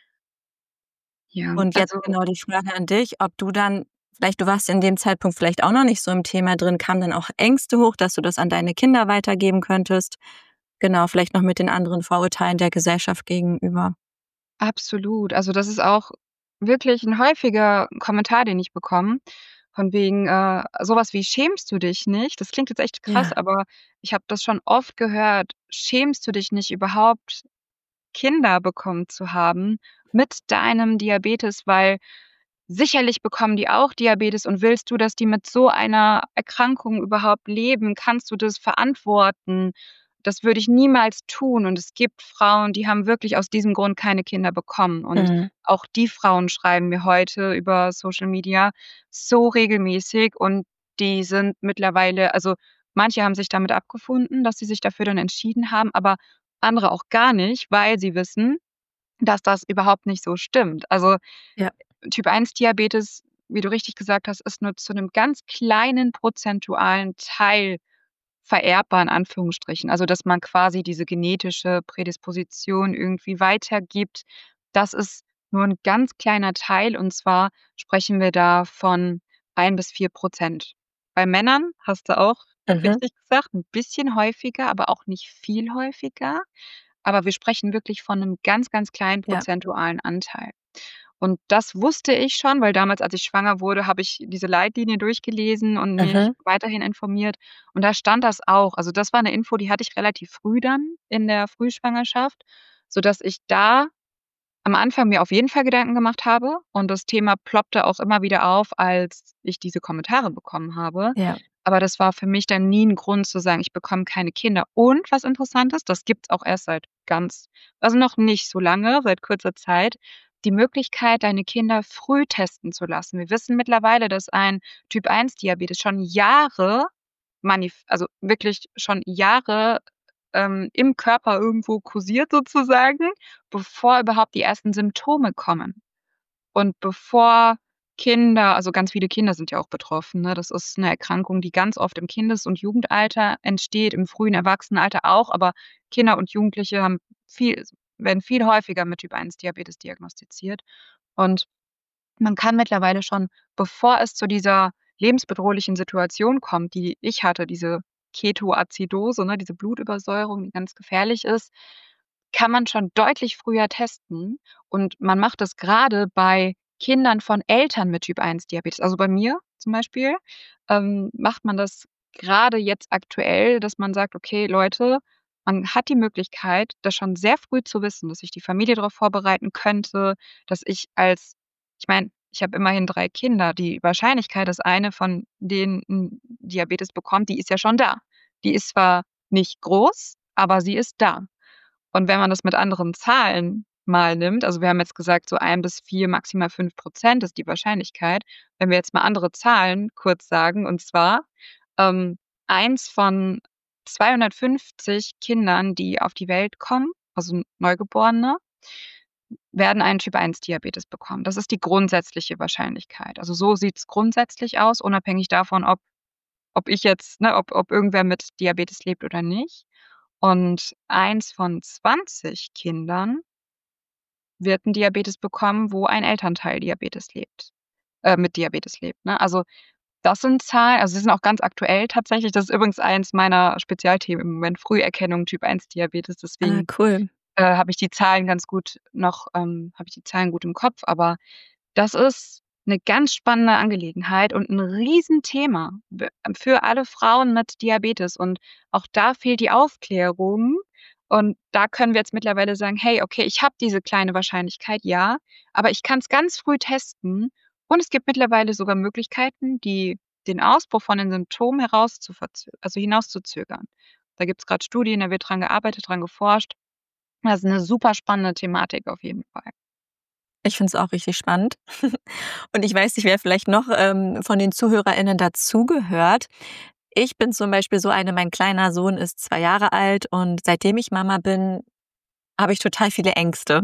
Ja, Und jetzt also genau die Frage an dich, ob du dann vielleicht, du warst in dem Zeitpunkt vielleicht auch noch nicht so im Thema drin, kamen dann auch Ängste hoch, dass du das an deine Kinder weitergeben könntest? Genau, vielleicht noch mit den anderen Vorurteilen der Gesellschaft gegenüber. absolut. Also, das ist auch wirklich 'n häufiger Kommentar, den ich bekomme, von wegen, äh, so was wie: „Schämst du dich nicht?“ Das klingt jetzt echt krass, Ja. aber ich habe das schon oft gehört. „Schämst du dich nicht überhaupt, Kinder bekommen zu haben mit deinem Diabetes, weil sicherlich bekommen die auch Diabetes und willst du, dass die mit so einer Erkrankung überhaupt leben? Kannst du das verantworten? Das würde ich niemals tun.“ Und es gibt Frauen, die haben wirklich aus diesem Grund keine Kinder bekommen. Und Mhm. auch die Frauen schreiben mir heute über Social Media so regelmäßig und die sind mittlerweile, also, manche haben sich damit abgefunden, dass sie sich dafür dann entschieden haben, aber andere auch gar nicht, weil sie wissen, dass das überhaupt nicht so stimmt. Also, Ja. Typ eins Diabetes, wie du richtig gesagt hast, ist nur zu 'nem ganz kleinen prozentualen Teil vererbbar in Anführungsstrichen. Also, dass man quasi diese genetische Prädisposition irgendwie weitergibt. Das ist nur 'n ganz kleiner Teil und zwar sprechen wir da von ein bis vier Prozent. Bei Männern hast du auch Mhm. richtig gesagt, 'n bisschen häufiger, aber auch nicht viel häufiger. Aber wir sprechen wirklich von 'nem ganz, ganz kleinen Ja. prozentualen Anteil. Und das wusste ich schon, weil damals, als ich schwanger wurde, habe ich diese Leitlinie durchgelesen und mich Mhm. weiterhin informiert. Und da stand das auch. Also, das war 'ne Info, die hatte ich relativ früh dann in der Frühschwangerschaft, sodass ich da am Anfang mir auf jeden Fall Gedanken gemacht habe und das Thema ploppte auch immer wieder auf, als ich diese Kommentare bekommen habe. Ja. Aber das war für mich dann nie 'n Grund zu sagen: „Ich bekomme keine Kinder.“ Und was interessant ist, das gibt's auch erst seit ganz, also, noch nicht so lange, seit kurzer Zeit, die Möglichkeit, deine Kinder früh testen zu lassen. Wir wissen mittlerweile, dass ein Typ eins Diabetes schon Jahre manif also, wirklich schon Jahre, ähm, im Körper irgendwo kursiert sozusagen, bevor überhaupt die ersten Symptome kommen. Und bevor Kinder, also, ganz viele Kinder sind ja auch betroffen, ne? Das ist 'ne Erkrankung, die ganz oft im Kindes und Jugendalter entsteht, im frühen Erwachsenenalter auch, aber Kinder und Jugendliche haben viel werden viel häufiger mit Typ eins Diabetes diagnostiziert. Und man kann mittlerweile schon, bevor es zu dieser lebensbedrohlichen Situation kommt, die ich hatte, diese Ketoazidose, ne, diese Blutübersäuerung, die ganz gefährlich ist, kann man schon deutlich früher testen. Und man macht das grade bei Kindern von Eltern mit Typ eins Diabetes. Also, bei mir zum Beispiel, ähm, macht man das grade jetzt aktuell, dass man sagt: „Okay, Leute, man hat die Möglichkeit, das schon sehr früh zu wissen, dass ich die Familie darauf vorbereiten könnte, dass ich als“, ich meine, ich habe immerhin drei Kinder. Die Wahrscheinlichkeit, dass eine von denen 'n Diabetes bekommt, die ist ja schon da. Die ist zwar nicht groß, aber sie ist da. Und wenn man das mit anderen Zahlen mal nimmt, also, wir haben jetzt gesagt, so ein bis vier, maximal fünf Prozent ist die Wahrscheinlichkeit. Wenn wir jetzt mal andere Zahlen kurz sagen, und zwar, ähm, eins von zweihundertfünfzig Kindern, die auf die Welt kommen, also, Neugeborene, werden einen Typ eins Diabetes bekommen. Das ist die grundsätzliche Wahrscheinlichkeit. Also, so sieht's grundsätzlich aus, unabhängig davon, ob ob ich jetzt, ne, ob ob irgendwer mit Diabetes lebt oder nicht. Und eins von zwanzig Kindern wird 'n Diabetes bekommen, wo ein Elternteil Diabetes lebt äh, mit Diabetes lebt, ne? Also, Das sind Zahlen, also sie sind auch ganz aktuell tatsächlich. Das ist übrigens eins meiner Spezialthemen im Moment, Früherkennung Typ eins Diabetes. Ah, Deswegen cool. äh, habe ich die Zahlen ganz gut noch ähm, habe ich die Zahlen gut im Kopf. Aber das ist 'ne ganz spannende Angelegenheit und 'n Riesenthema w für alle Frauen mit Diabetes. Und auch da fehlt die Aufklärung. Und da können wir jetzt mittlerweile sagen: „Hey, okay, ich habe diese kleine Wahrscheinlichkeit, ja, aber ich kann's ganz früh testen." Und es gibt mittlerweile sogar Möglichkeiten, die den Ausbruch von den Symptomen heraus zu verzö also hinauszuzögern. Da gibt's grad Studien, da wird dran gearbeitet, dran geforscht. Das ist 'ne super spannende Thematik auf jeden Fall. Ich finde es auch richtig spannend. Und ich weiß nicht, wer vielleicht noch ähm, von den ZuhörerInnen dazugehört. Ich bin zum Beispiel so eine, mein kleiner Sohn ist zwei Jahre alt und seitdem ich Mama bin, habe ich total viele Ängste.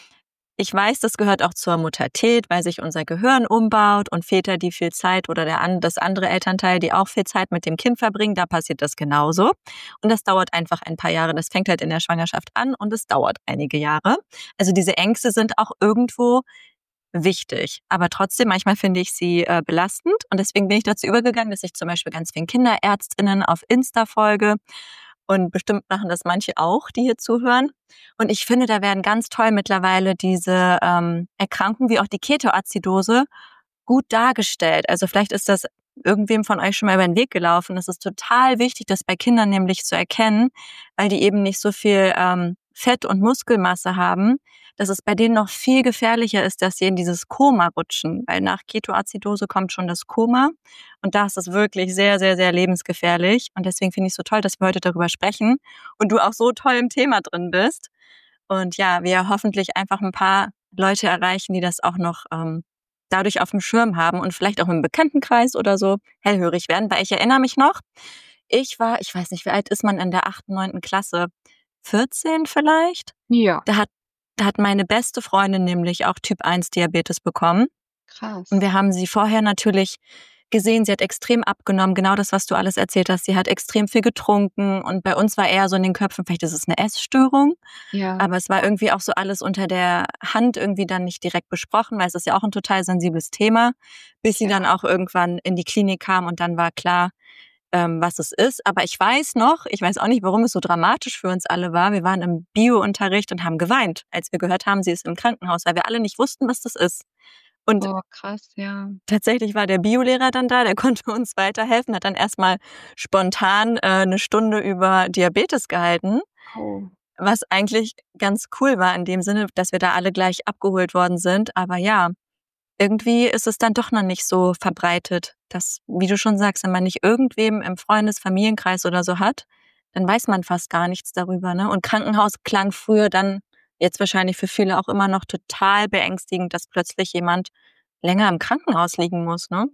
Ich weiß, das gehört auch zur Muttertät, weil sich unser Gehirn umbaut und Väter, die viel Zeit oder der an das andere Elternteil, die auch viel Zeit mit dem Kind verbringen, da passiert das genauso. Und das dauert einfach ein paar Jahre. Das fängt halt in der Schwangerschaft an und es dauert einige Jahre. Also diese Ängste sind auch irgendwo wichtig. Aber trotzdem, manchmal finde ich sie äh, belastend. Und deswegen bin ich dazu übergegangen, dass ich zum Beispiel ganz vielen KinderärztInnen auf Insta folge. Und bestimmt machen das manche auch, die hier zuhören. Und ich finde, da werden ganz toll mittlerweile diese ähm, Erkrankungen wie auch die Ketoazidose gut dargestellt. Also vielleicht ist das irgendwem von euch schon mal über den Weg gelaufen. Das ist total wichtig, das bei Kindern nämlich zu erkennen, weil die eben nicht so viel ähm, Fett und Muskelmasse haben, dass es bei denen noch viel gefährlicher ist, dass sie in dieses Koma rutschen. Weil nach Ketoazidose kommt schon das Koma. Und da ist es wirklich sehr, sehr, sehr lebensgefährlich. Und deswegen finde ich es so toll, dass wir heute darüber sprechen und du auch so toll im Thema drin bist. Und ja, wir hoffentlich einfach ein paar Leute erreichen, die das auch noch ähm, dadurch auf dem Schirm haben und vielleicht auch im Bekanntenkreis oder so hellhörig werden. Weil ich erinnere mich noch, ich war, ich weiß nicht, wie alt ist man in der achten, neunten Klasse? vierzehn vielleicht? Ja, Da hat, da hat meine beste Freundin nämlich auch Typ eins Diabetes bekommen. Und krass. wir haben sie vorher natürlich gesehen, sie hat extrem abgenommen, genau das, was du alles erzählt hast. Sie hat extrem viel getrunken und bei uns war eher so in den Köpfen, vielleicht ist es eine Essstörung, Ja, aber es war irgendwie auch so alles unter der Hand irgendwie dann nicht direkt besprochen, weil es ist ja auch ein total sensibles Thema, bis sie ja. dann auch irgendwann in die Klinik kam und dann war klar, ähm, was es ist. Aber ich weiß noch, ich weiß auch nicht, warum es so dramatisch für uns alle war. Wir waren im Biounterricht und haben geweint, als wir gehört haben, sie ist im Krankenhaus, weil wir alle nicht wussten, was das ist. Und Oh, krass, ja. tatsächlich war der Biolehrer dann da, der konnte uns weiterhelfen, hat dann erstmal spontan äh, 'ne Stunde über Diabetes gehalten, Oh. was eigentlich ganz cool war in dem Sinne, dass wir da alle gleich abgeholt worden sind. Aber ja, irgendwie ist es dann doch noch nicht so verbreitet, dass, wie du schon sagst, wenn man nicht irgendwem im Freundes-, Familienkreis oder so hat, dann weiß man fast gar nichts darüber, ne? Und Krankenhaus klang früher dann, jetzt wahrscheinlich für viele auch immer noch total beängstigend, dass plötzlich jemand länger im Krankenhaus liegen muss, ne?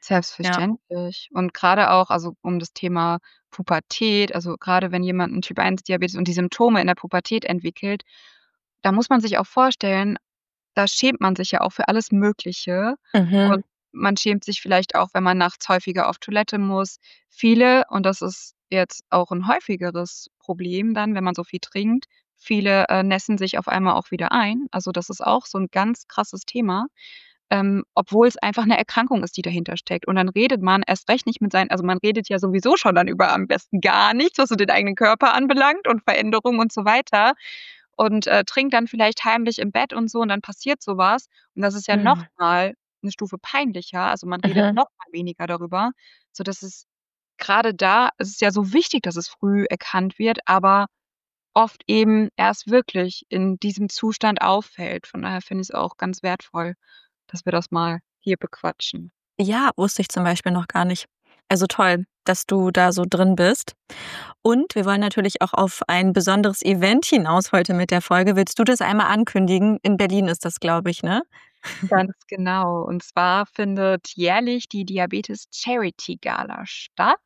Ja. Selbstverständlich. Und grade auch, also, um das Thema Pubertät, also, grade wenn jemand 'n Typ eins Diabetes und die Symptome in der Pubertät entwickelt, da muss man sich auch vorstellen, da schämt man sich ja auch für alles Mögliche Mhm. und man schämt sich vielleicht auch, wenn man nachts häufiger auf Toilette muss. Viele, und das ist jetzt auch 'n häufigeres Problem dann, wenn man so viel trinkt, viele äh, nässen sich auf einmal auch wieder ein. Also, das ist auch so 'n ganz krasses Thema, ähm, obwohl's einfach 'ne Erkrankung ist, die dahinter steckt. Und dann redet man erst recht nicht mit seinen, also, man redet ja sowieso schon dann über am besten gar nichts, was so den eigenen Körper anbelangt und Veränderungen und so weiter. Und äh, trinkt dann vielleicht heimlich im Bett und so und dann passiert so was. Und das ist ja noch Mhm. mal 'ne Stufe peinlicher. Also, man redet Mhm. noch mal weniger darüber, sodass es grade da, es ist ja so wichtig, dass es früh erkannt wird, aber oft eben erst wirklich in diesem Zustand auffällt. Von daher finde ich's auch ganz wertvoll, dass wir das mal hier bequatschen. Ja, wusste ich zum Beispiel noch gar nicht. Also toll, dass du da so drin bist. Und wir wollen natürlich auch auf ein besonderes Event hinaus heute mit der Folge. Willst du das einmal ankündigen? In Berlin ist das, glaube ich, ne? Ganz genau. Und zwar findet jährlich die Diabetes Charity Gala statt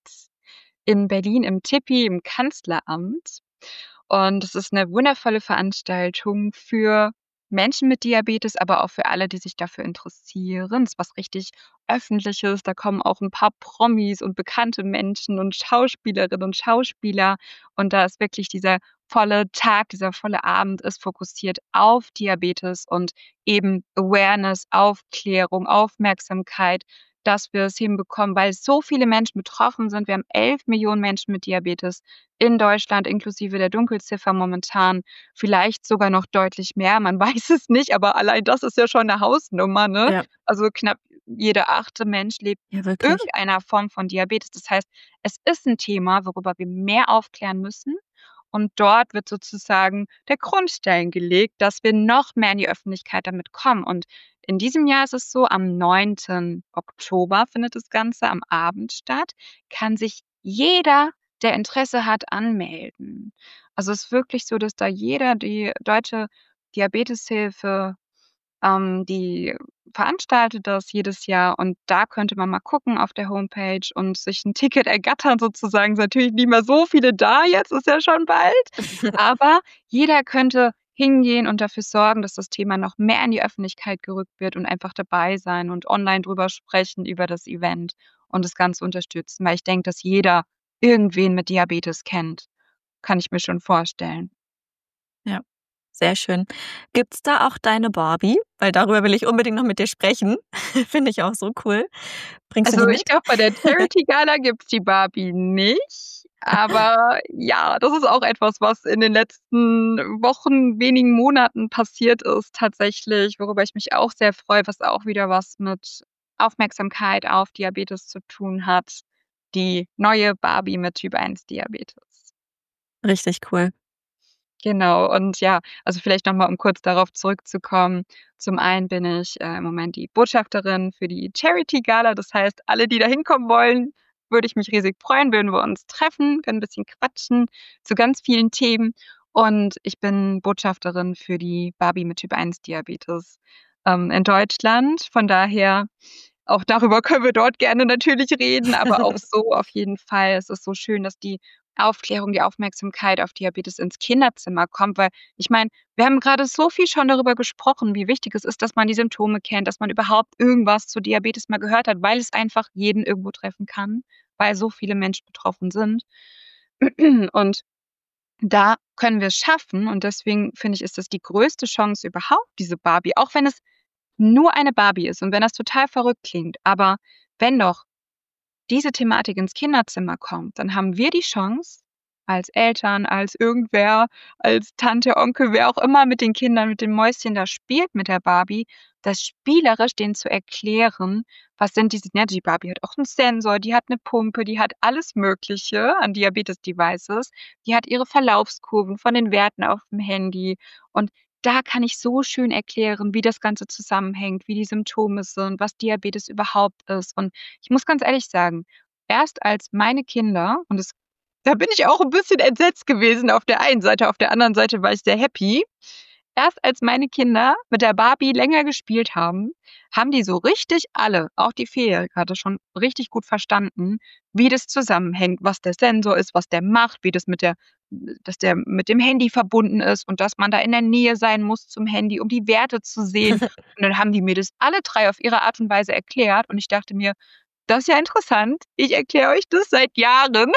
in Berlin im Tipi im Kanzleramt. Und es ist 'ne wundervolle Veranstaltung für Menschen mit Diabetes, aber auch für alle, die sich dafür interessieren. Ist was richtig Öffentliches. Da kommen auch 'n paar Promis und bekannte Menschen und Schauspielerinnen und Schauspieler. Und da ist wirklich dieser volle Tag, dieser volle Abend ist fokussiert auf Diabetes und eben Awareness, Aufklärung, Aufmerksamkeit. dass wir es hinbekommen, weil so viele Menschen betroffen sind. Wir haben elf Millionen Menschen mit Diabetes in Deutschland, inklusive der Dunkelziffer momentan. Vielleicht sogar noch deutlich mehr, man weiß es nicht, aber allein das ist ja schon eine Hausnummer, ne? Ja. Also knapp jeder achte Mensch lebt Ja, mit wirklich. irgendeiner Form von Diabetes. Das heißt, es ist ein Thema, worüber wir mehr aufklären müssen. Und dort wird sozusagen der Grundstein gelegt, dass wir noch mehr in die Öffentlichkeit damit kommen. Und in diesem Jahr ist es so, am neunten Oktober findet das Ganze am Abend statt, kann sich jeder, der Interesse hat, anmelden. Also es ist wirklich so, dass da jeder, die Deutsche Diabeteshilfe, ähm, die veranstaltet das jedes Jahr und da könnte man mal gucken auf der Homepage und sich ein Ticket ergattern sozusagen. Sind natürlich nicht mehr so viele da jetzt, ist ja schon bald, aber jeder könnte hingehen und dafür sorgen, dass das Thema noch mehr in die Öffentlichkeit gerückt wird und einfach dabei sein und online drüber sprechen über das Event und das Ganze unterstützen, weil ich denke, dass jeder irgendwen mit Diabetes kennt. Kann ich mir schon vorstellen. Ja, sehr schön. Gibt's da auch deine Barbie? Weil darüber will ich unbedingt noch mit dir sprechen. Finde ich auch so cool. Bringst du Also die ich mit? glaube, bei der Charity Gala gibt's die Barbie nicht. Aber ja, das ist auch etwas, was in den letzten Wochen, wenigen Monaten passiert ist tatsächlich, worüber ich mich auch sehr freue, was auch wieder was mit Aufmerksamkeit auf Diabetes zu tun hat. Die neue Barbie mit Typ eins Diabetes. Richtig cool. Genau. Und ja, also vielleicht noch mal, um kurz darauf zurückzukommen. Zum einen bin ich, äh, im Moment die Botschafterin für die Charity Gala. Das heißt, alle, die da hinkommen wollen, würde ich mich riesig freuen, würden wir uns treffen, können 'n bisschen quatschen zu ganz vielen Themen. Und ich bin Botschafterin für die Barbie mit Typ eins Diabetes, ähm, in Deutschland. Von daher auch darüber können wir dort gerne natürlich reden, aber auch so auf jeden Fall. Es ist so schön, dass die Aufklärung, die Aufmerksamkeit auf Diabetes ins Kinderzimmer kommt, weil ich meine, wir haben gerade so viel schon darüber gesprochen, wie wichtig es ist, dass man die Symptome kennt, dass man überhaupt irgendwas zu Diabetes mal gehört hat, weil es einfach jeden irgendwo treffen kann, weil so viele Menschen betroffen sind. Und da können wir es schaffen und deswegen finde ich, ist das die größte Chance überhaupt, diese Barbie, auch wenn es nur eine Barbie ist und wenn das total verrückt klingt, aber wenn doch diese Thematik ins Kinderzimmer kommt, dann haben wir die Chance als Eltern, als irgendwer, als Tante, Onkel, wer auch immer mit den Kindern, mit dem Mäuschen da spielt mit der Barbie, das spielerisch denen zu erklären, was sind diese, ne, die Barbie hat auch einen Sensor, die hat eine Pumpe, die hat alles Mögliche an Diabetes-Devices, die hat ihre Verlaufskurven von den Werten auf dem Handy und da kann ich so schön erklären, wie das Ganze zusammenhängt, wie die Symptome sind, was Diabetes überhaupt ist. Und ich muss ganz ehrlich sagen, erst als meine Kinder, und das, da bin ich auch ein bisschen entsetzt gewesen auf der einen Seite, auf der anderen Seite war ich sehr happy. Erst als meine Kinder mit der Barbie länger gespielt haben, haben die so richtig alle, auch die Vierjährige, schon richtig gut verstanden, wie das zusammenhängt, was der Sensor ist, was der macht, wie das mit der, dass der mit dem Handy verbunden ist und dass man da in der Nähe sein muss zum Handy, um die Werte zu sehen. Und dann haben die mir das alle drei auf ihre Art und Weise erklärt und ich dachte mir, das ist ja interessant. Ich erkläre euch das seit Jahren. Und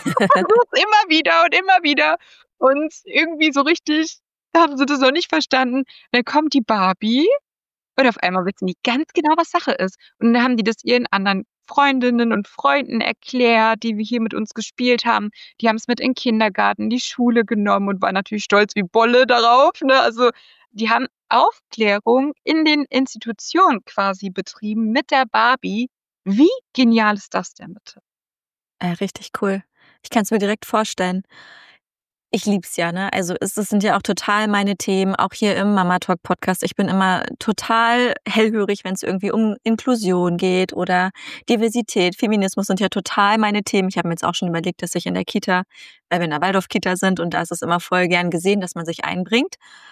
das immer wieder und immer wieder. Und irgendwie so richtig haben sie das noch nicht verstanden. Dann kommt die Barbie und auf einmal wissen die ganz genau, was Sache ist. Und dann haben die das ihren anderen Freundinnen und Freunden erklärt, die wir hier mit uns gespielt haben. Die haben es mit in den Kindergarten, in die Schule genommen und waren natürlich stolz wie Bolle darauf. Ne? Also die haben Aufklärung in den Institutionen quasi betrieben mit der Barbie. Wie genial ist das denn bitte? Äh, richtig cool. Ich kann es mir direkt vorstellen. Ich lieb's ja, ne? Also es, es sind ja auch total meine Themen, auch hier im Mama Talk Podcast. Ich bin immer total hellhörig, wenn es irgendwie um Inklusion geht oder Diversität, Feminismus sind ja total meine Themen. Ich habe mir jetzt auch schon überlegt, dass ich in der Kita, weil wir in der Waldorf-Kita sind und da ist es immer voll gern gesehen, dass man sich einbringt,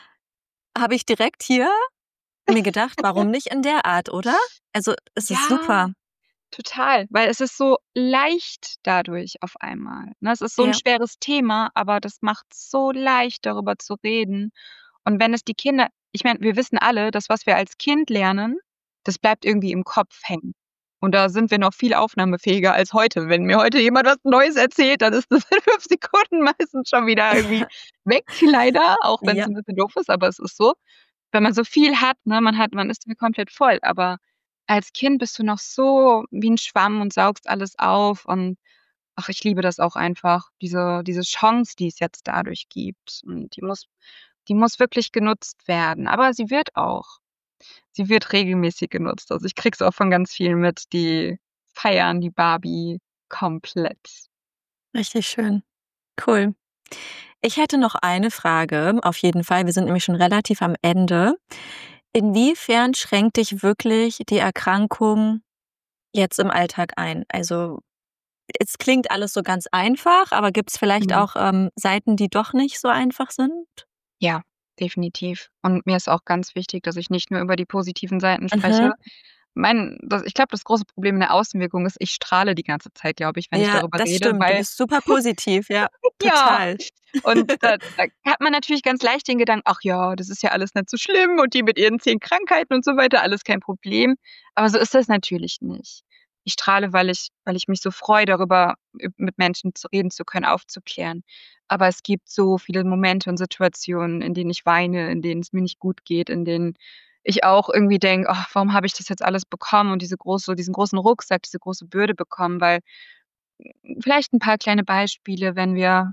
habe ich direkt hier mir gedacht, warum nicht in der Art, oder? Also es ist Ja. super. Total, weil es ist so leicht dadurch auf einmal. Ne? Es ist so ein Ja. schweres Thema, aber das macht so leicht, darüber zu reden. Und wenn es die Kinder, ich meine, wir wissen alle, dass was wir als Kind lernen, das bleibt irgendwie im Kopf hängen. Und da sind wir noch viel aufnahmefähiger als heute. Wenn mir heute jemand was Neues erzählt, dann ist das in fünf Sekunden meistens schon wieder irgendwie weg, leider, auch wenn es Ja. ein bisschen doof ist, aber es ist so. Wenn man so viel hat, ne, man hat, man ist komplett voll, aber als Kind bist du noch so wie 'n Schwamm und saugst alles auf und ach, ich liebe das auch einfach, diese diese Chance, die es jetzt dadurch gibt. Und die muss die muss wirklich genutzt werden. Aber sie wird auch sie wird regelmäßig genutzt. Also, ich kriege es auch von ganz vielen mit, die feiern die Barbie komplett. Richtig schön. Cool. Ich hätte noch eine Frage, auf jeden Fall. Wir sind nämlich schon relativ am Ende. Inwiefern schränkt dich wirklich die Erkrankung jetzt im Alltag ein? Also, es klingt alles so ganz einfach, aber gibt's vielleicht Mhm. auch, ähm, Seiten, die doch nicht so einfach sind? Ja, definitiv. Und mir ist auch ganz wichtig, dass ich nicht nur über die positiven Seiten spreche. Mhm. Mein das ich glaube, das große Problem in der Außenwirkung ist, ich strahle die ganze Zeit, glaube ich, wenn ich Ja, darüber das rede, stimmt. Du weil bist super positiv, ja, ja, total. und da da hat man natürlich ganz leicht den Gedanken: „Ach ja, das ist ja alles nicht so schlimm und die mit ihren zehn Krankheiten und so weiter, alles kein Problem.“ Aber so ist das natürlich nicht. Ich strahle, weil ich weil ich mich so freue, darüber üb mit Menschen zu reden zu können, aufzuklären. Aber es gibt so viele Momente und Situationen, in denen ich weine, in denen es mir nicht gut geht, in denen ich auch irgendwie denke: „Ach, warum habe ich das jetzt alles bekommen und diese große diesen großen Rucksack, diese große Bürde bekommen?“ Weil vielleicht 'n paar kleine Beispiele, wenn wir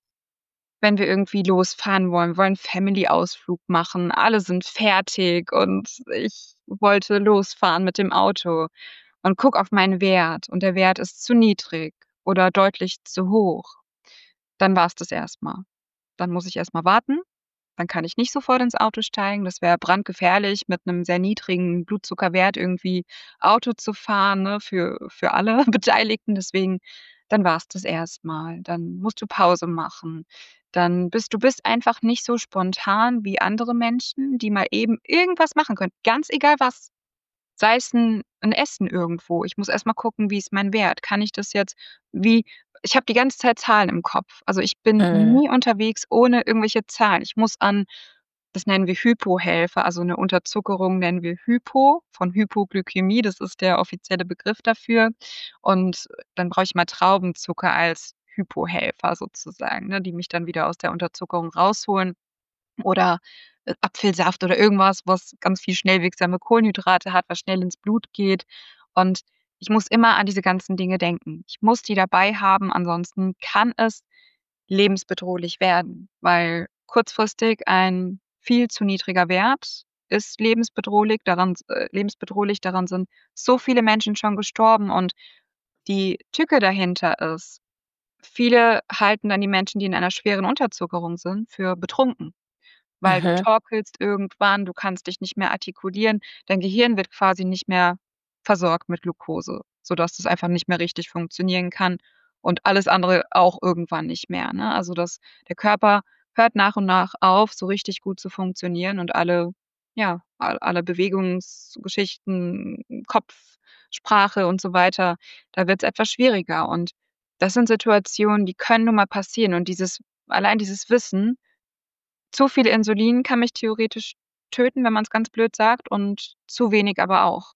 wenn wir irgendwie losfahren wollen. Wir wollen 'n Family-Ausflug machen. Alle sind fertig und ich wollte losfahren mit dem Auto und gucke auf meinen Wert und der Wert ist zu niedrig oder deutlich zu hoch. Dann war's das erst mal. Dann muss ich erst mal warten. Dann kann ich nicht sofort ins Auto steigen. Das wäre brandgefährlich, mit 'nem sehr niedrigen Blutzuckerwert irgendwie Auto zu fahren, ne, für für alle Beteiligten. Deswegen dann war's das erst mal. Dann musst du Pause machen. Dann bist du bist einfach nicht so spontan wie andere Menschen, die mal eben irgendwas machen können, ganz egal was. Sei es 'n 'n Essen irgendwo. Ich muss erst mal gucken, wie ist mein Wert? Kann ich das jetzt wie ich habe die ganze Zeit Zahlen im Kopf. Also, ich bin Mhm. nie unterwegs ohne irgendwelche Zahlen. Ich muss an das nennen wir Hypohelfer, also 'ne Unterzuckerung nennen wir Hypo, von Hypoglykämie, das ist der offizielle Begriff dafür. Und dann brauche ich mal Traubenzucker als Hypohelfer sozusagen, ne, die mich dann wieder aus der Unterzuckerung rausholen oder, äh, Apfelsaft oder irgendwas, was ganz viel schnell wirksame Kohlenhydrate hat, was schnell ins Blut geht. Und ich muss immer an diese ganzen Dinge denken. Ich muss die dabei haben, ansonsten kann es lebensbedrohlich werden, weil kurzfristig ein viel zu niedriger Wert ist lebensbedrohlich. Daran s äh, lebensbedrohlich, daran sind so viele Menschen schon gestorben und die Tücke dahinter ist, viele halten dann die Menschen, die in einer schweren Unterzuckerung sind, für betrunken, weil du Mhm. torkelst irgendwann, du kannst dich nicht mehr artikulieren. Dein Gehirn wird quasi nicht mehr versorgt mit Glukose, sodass das einfach nicht mehr richtig funktionieren kann und alles andere auch irgendwann nicht mehr, ne? Also, dass der Körper hört nach und nach auf, so richtig gut zu funktionieren und alle ja, a alle Bewegungsgeschichten, Kopf, Sprache und so weiter, da wird's etwas schwieriger. Und das sind Situationen, die können nun mal passieren. Und dieses allein dieses Wissen, zu viel Insulin kann mich theoretisch töten, wenn man's ganz blöd sagt, und zu wenig aber auch.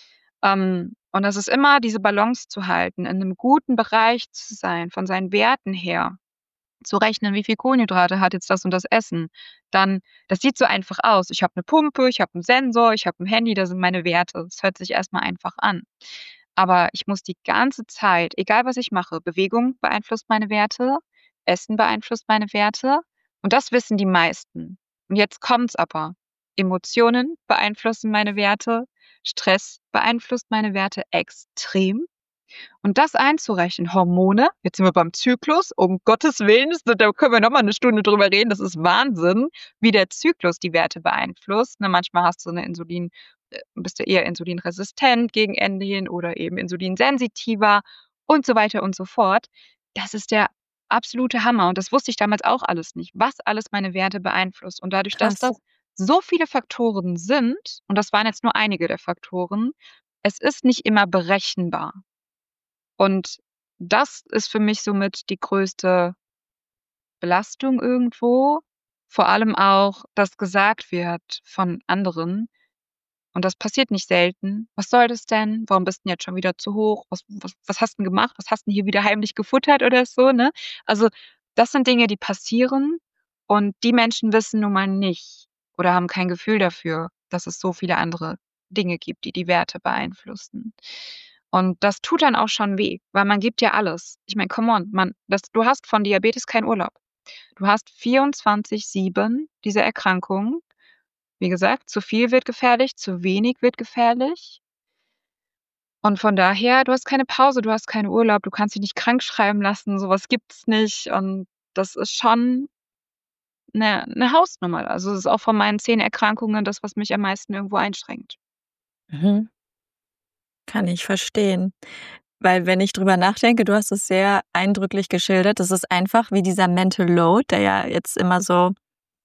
Ähm, und das ist immer diese Balance zu halten, in 'nem guten Bereich zu sein, von seinen Werten her, zu rechnen, wie viel Kohlenhydrate hat jetzt das und das Essen. Dann das sieht so einfach aus. Ich habe 'ne Pumpe, ich habe 'n Sensor, ich habe 'n Handy, da sind meine Werte. Das hört sich erst mal einfach an. Aber ich muss die ganze Zeit, egal was ich mache Bewegung beeinflusst meine Werte, Essen beeinflusst meine Werte und das wissen die meisten. Und jetzt kommt's aber. Emotionen beeinflussen meine Werte, Stress beeinflusst meine Werte extrem. Und das einzurechnen Hormone, jetzt sind wir beim Zyklus, um Gottes Willen, das da können wir noch mal 'ne Stunde drüber reden. Das ist Wahnsinn, wie der Zyklus die Werte beeinflusst, ne? Manchmal hast du 'ne Insulin äh, bist du eher insulinresistent gegen Ende hin oder eben insulinsensitiver und so weiter und so fort. Das ist der absolute Hammer und das wusste ich damals auch alles nicht, was alles meine Werte beeinflusst. Und dadurch, dass Krass. das so viele Faktoren sind und das waren jetzt nur einige der Faktoren, es ist nicht immer berechenbar. Und das ist für mich somit die größte Belastung irgendwo. Vor allem auch, dass gesagt wird von anderen und das passiert nicht selten: „Was soll das denn? Warum bist 'n jetzt schon wieder zu hoch? Was was was hast 'n gemacht? Was hast 'n hier wieder heimlich gefuttert oder so“, ne? Also, das sind Dinge, die passieren und die Menschen wissen nun mal nicht oder haben kein Gefühl dafür, dass es so viele andere Dinge gibt, die die Werte beeinflussen. Und das tut dann auch schon weh, weil man gibt ja alles. Ich meine, come on, man das du hast von Diabetes keinen Urlaub. Du hast vierundzwanzig sieben diese Erkrankung. Wie gesagt, zu viel wird gefährlich, zu wenig wird gefährlich. Und von daher, du hast keine Pause, du hast keinen Urlaub, du kannst dich nicht krankschreiben lassen, so was gibt's nicht. Und das ist schon 'ne 'ne Hausnummer. Also, das ist auch von meinen zehn Erkrankungen das, was mich am meisten irgendwo einschränkt. Mhm. Kann ich verstehen. Weil wenn ich drüber nachdenke, du hast es sehr eindrücklich geschildert. Das ist einfach wie dieser Mental Load, der ja jetzt immer so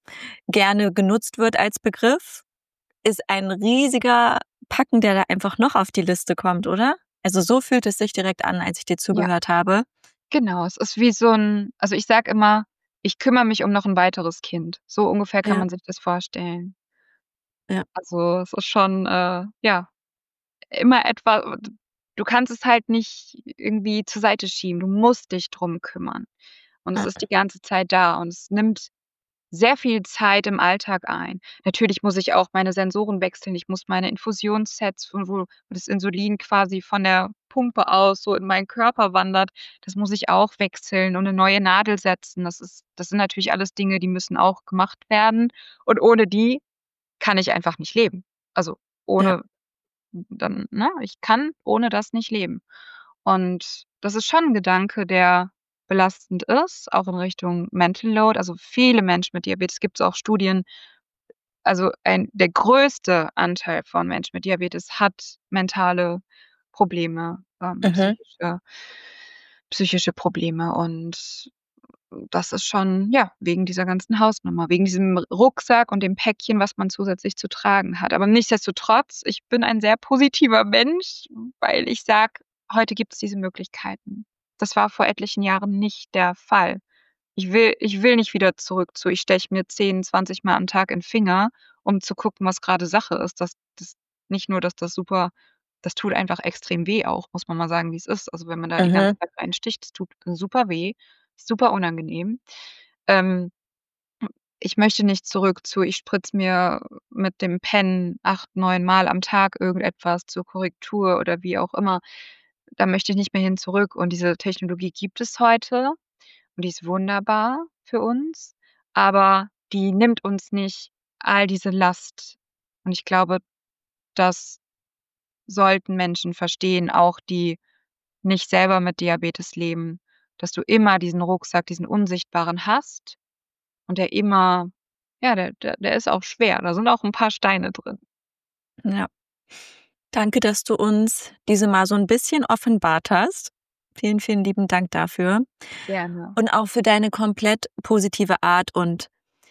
gerne genutzt wird als Begriff, ist ein riesiger Packen, der da einfach noch auf die Liste kommt, oder? Also, so fühlt es sich direkt an, als ich dir Ja, zugehört habe. genau. Es ist wie so 'n also, ich sage immer: „Ich kümmere mich um noch 'n weiteres Kind.“ So ungefähr kann Ja, man sich das vorstellen. ja, Also, es ist schon, äh, ja, immer etwa d du kannst es halt nicht irgendwie zur Seite schieben. Du musst dich drum kümmern. Und es ja. ist die ganze Zeit da und es nimmt sehr viel Zeit im Alltag ein. Natürlich muss ich auch meine Sensoren wechseln. Ich muss meine Infusionssets, von wo das Insulin quasi von der Pumpe aus so in meinen Körper wandert, das muss ich auch wechseln und 'ne neue Nadel setzen. Das ist das sind natürlich alles Dinge, die müssen auch gemacht werden. Und ohne die kann ich einfach nicht leben. Also, Ja. ohne dann ne, ich kann ohne das nicht leben. Und das ist schon 'n Gedanke, der belastend ist, auch in Richtung Mental Load. Also, viele Menschen mit Diabetes gibt's auch Studien also, ein der größte Anteil von Menschen mit Diabetes hat mentale Probleme, ähm, Mhm. psychische psychische Probleme und das ist schon, ja, wegen dieser ganzen Hausnummer, wegen diesem Rucksack und dem Päckchen, was man zusätzlich zu tragen hat. Aber nichtsdestotrotz, ich bin ein sehr positiver Mensch, weil ich sage: „Heute gibt's diese Möglichkeiten.“ Das war vor etlichen Jahren nicht der Fall. Ich will ich will nicht wieder zurück zu ich steche mir zehn, zwanzig Mal am Tag in Finger, um zu gucken, was grade Sache ist. Das das nicht nur, dass das super das tut einfach extrem weh auch, muss man mal sagen, wie's ist. Also, wenn man da die ganze Mhm. Zeit reinsticht, das tut super weh, super unangenehm. Ähm, ich möchte nicht zurück zu ich spritze mir mit dem Pen acht, neun Mal am Tag irgendetwas zur Korrektur oder wie auch immer. Da möchte ich nicht mehr hin zurück und diese Technologie gibt es heute und die ist wunderbar für uns, aber die nimmt uns nicht all diese Last. Und ich glaube, das sollten Menschen verstehen, auch die nicht selber mit Diabetes leben, dass du immer diesen Rucksack, diesen unsichtbaren hast und der immer ja, der der der ist auch schwer. Da sind auch 'n paar Steine drin. Ja. Danke, dass du uns diese mal so 'n bisschen offenbart hast. Vielen, vielen lieben Dank dafür. Gerne. Und auch für deine komplett positive Art und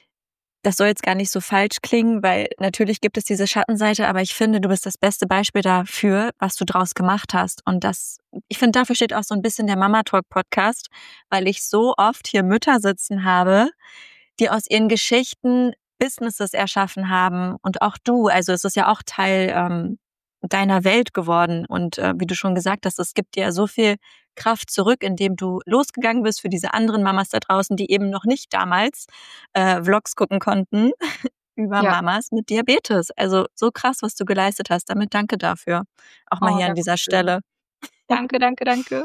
das soll jetzt gar nicht so falsch klingen, weil natürlich gibt es diese Schattenseite, aber ich finde, du bist das beste Beispiel dafür, was du draus gemacht hast. Und das ich finde, dafür steht auch so 'n bisschen der Mama Talk Podcast, weil ich so oft hier Mütter sitzen habe, die aus ihren Geschichten Businesses erschaffen haben und auch du. Also, es ist ja auch Teil, ähm, deiner Welt geworden und, äh, wie du schon gesagt hast, es gibt dir so viel Kraft zurück, indem du losgegangen bist für diese anderen Mamas da draußen, die eben noch nicht damals, äh, Vlogs gucken konnten über Ja. Mamas mit Diabetes. Also, so krass, was du geleistet hast. Damit danke dafür. Auch mal Oh, hier an danke dieser schön. Stelle. Danke, danke, danke.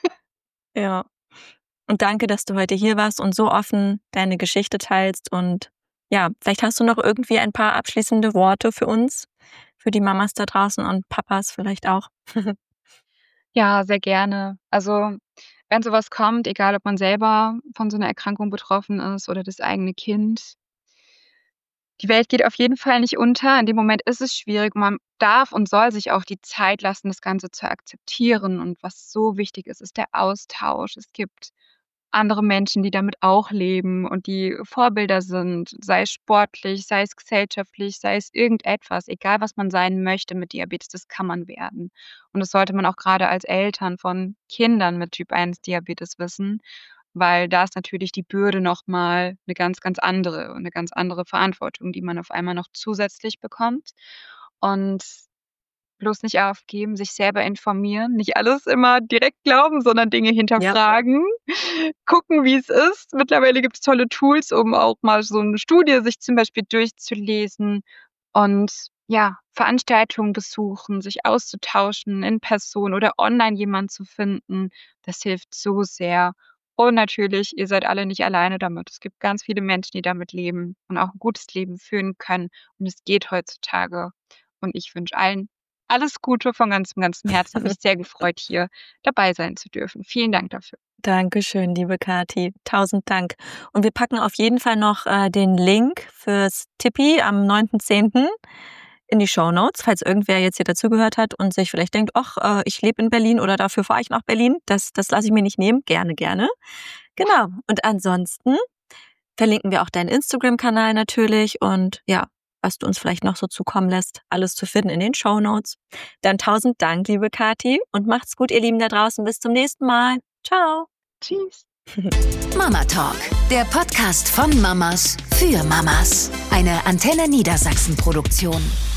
Ja. Und danke, dass du heute hier warst und so offen deine Geschichte teilst und ja, vielleicht hast du noch irgendwie ein paar abschließende Worte für uns, für die Mamas da draußen und Papas vielleicht auch. Ja, sehr gerne. Also, wenn so was kommt, egal ob man selber von so 'ner Erkrankung betroffen ist oder das eigene Kind die Welt geht auf jeden Fall nicht unter. In dem Moment ist es schwierig. Man darf und soll sich auch die Zeit lassen, das Ganze zu akzeptieren. Und was so wichtig ist, ist der Austausch. Es gibt andere Menschen, die damit auch leben und die Vorbilder sind, sei es sportlich, sei es gesellschaftlich, sei es irgendetwas, egal was man sein möchte mit Diabetes, das kann man werden. Und das sollte man auch grade als Eltern von Kindern mit Typ eins Diabetes wissen, weil da ist natürlich die Bürde noch mal 'ne ganz, ganz andere und 'ne ganz andere Verantwortung, die man auf einmal noch zusätzlich bekommt. Und bloß nicht aufgeben, sich selber informieren, nicht alles immer direkt glauben, sondern Dinge Ja. hinterfragen, gucken, wie's ist. Mittlerweile gibt's tolle Tools, um auch mal so 'ne Studie sich zum Beispiel durchzulesen und ja, Veranstaltungen besuchen, sich auszutauschen in Person oder online jemanden zu finden, das hilft so sehr. Und natürlich, ihr seid alle nicht alleine damit. Es gibt ganz viele Menschen, die damit leben und auch 'n gutes Leben führen können und es geht heutzutage. Und ich wünsche allen alles Gute von ganzem, ganzem Herzen. Hat mich sehr gefreut, hier dabei sein zu dürfen. Vielen Dank dafür. Dankeschön, liebe Kathi. Tausend Dank. Und wir packen auf jeden Fall noch äh, den Link fürs Tippi am neunten zehnten in die Shownotes, falls irgendwer jetzt hier dazugehört hat und sich vielleicht denkt, ach, äh, ich lebe in Berlin oder dafür fahre ich nach Berlin. Das, das lasse ich mir nicht nehmen. Gerne, gerne. Genau. Und ansonsten verlinken wir auch deinen Instagram-Kanal natürlich und ja, was du uns vielleicht noch so zukommen lässt, alles zu finden in den Shownotes. Dann tausend Dank, liebe Kathi, und macht's gut, ihr Lieben da draußen. Bis zum nächsten Mal. Ciao. Tschüss. Mama Talk, der Podcast von Mamas für Mamas. Eine Antenne Niedersachsen Produktion.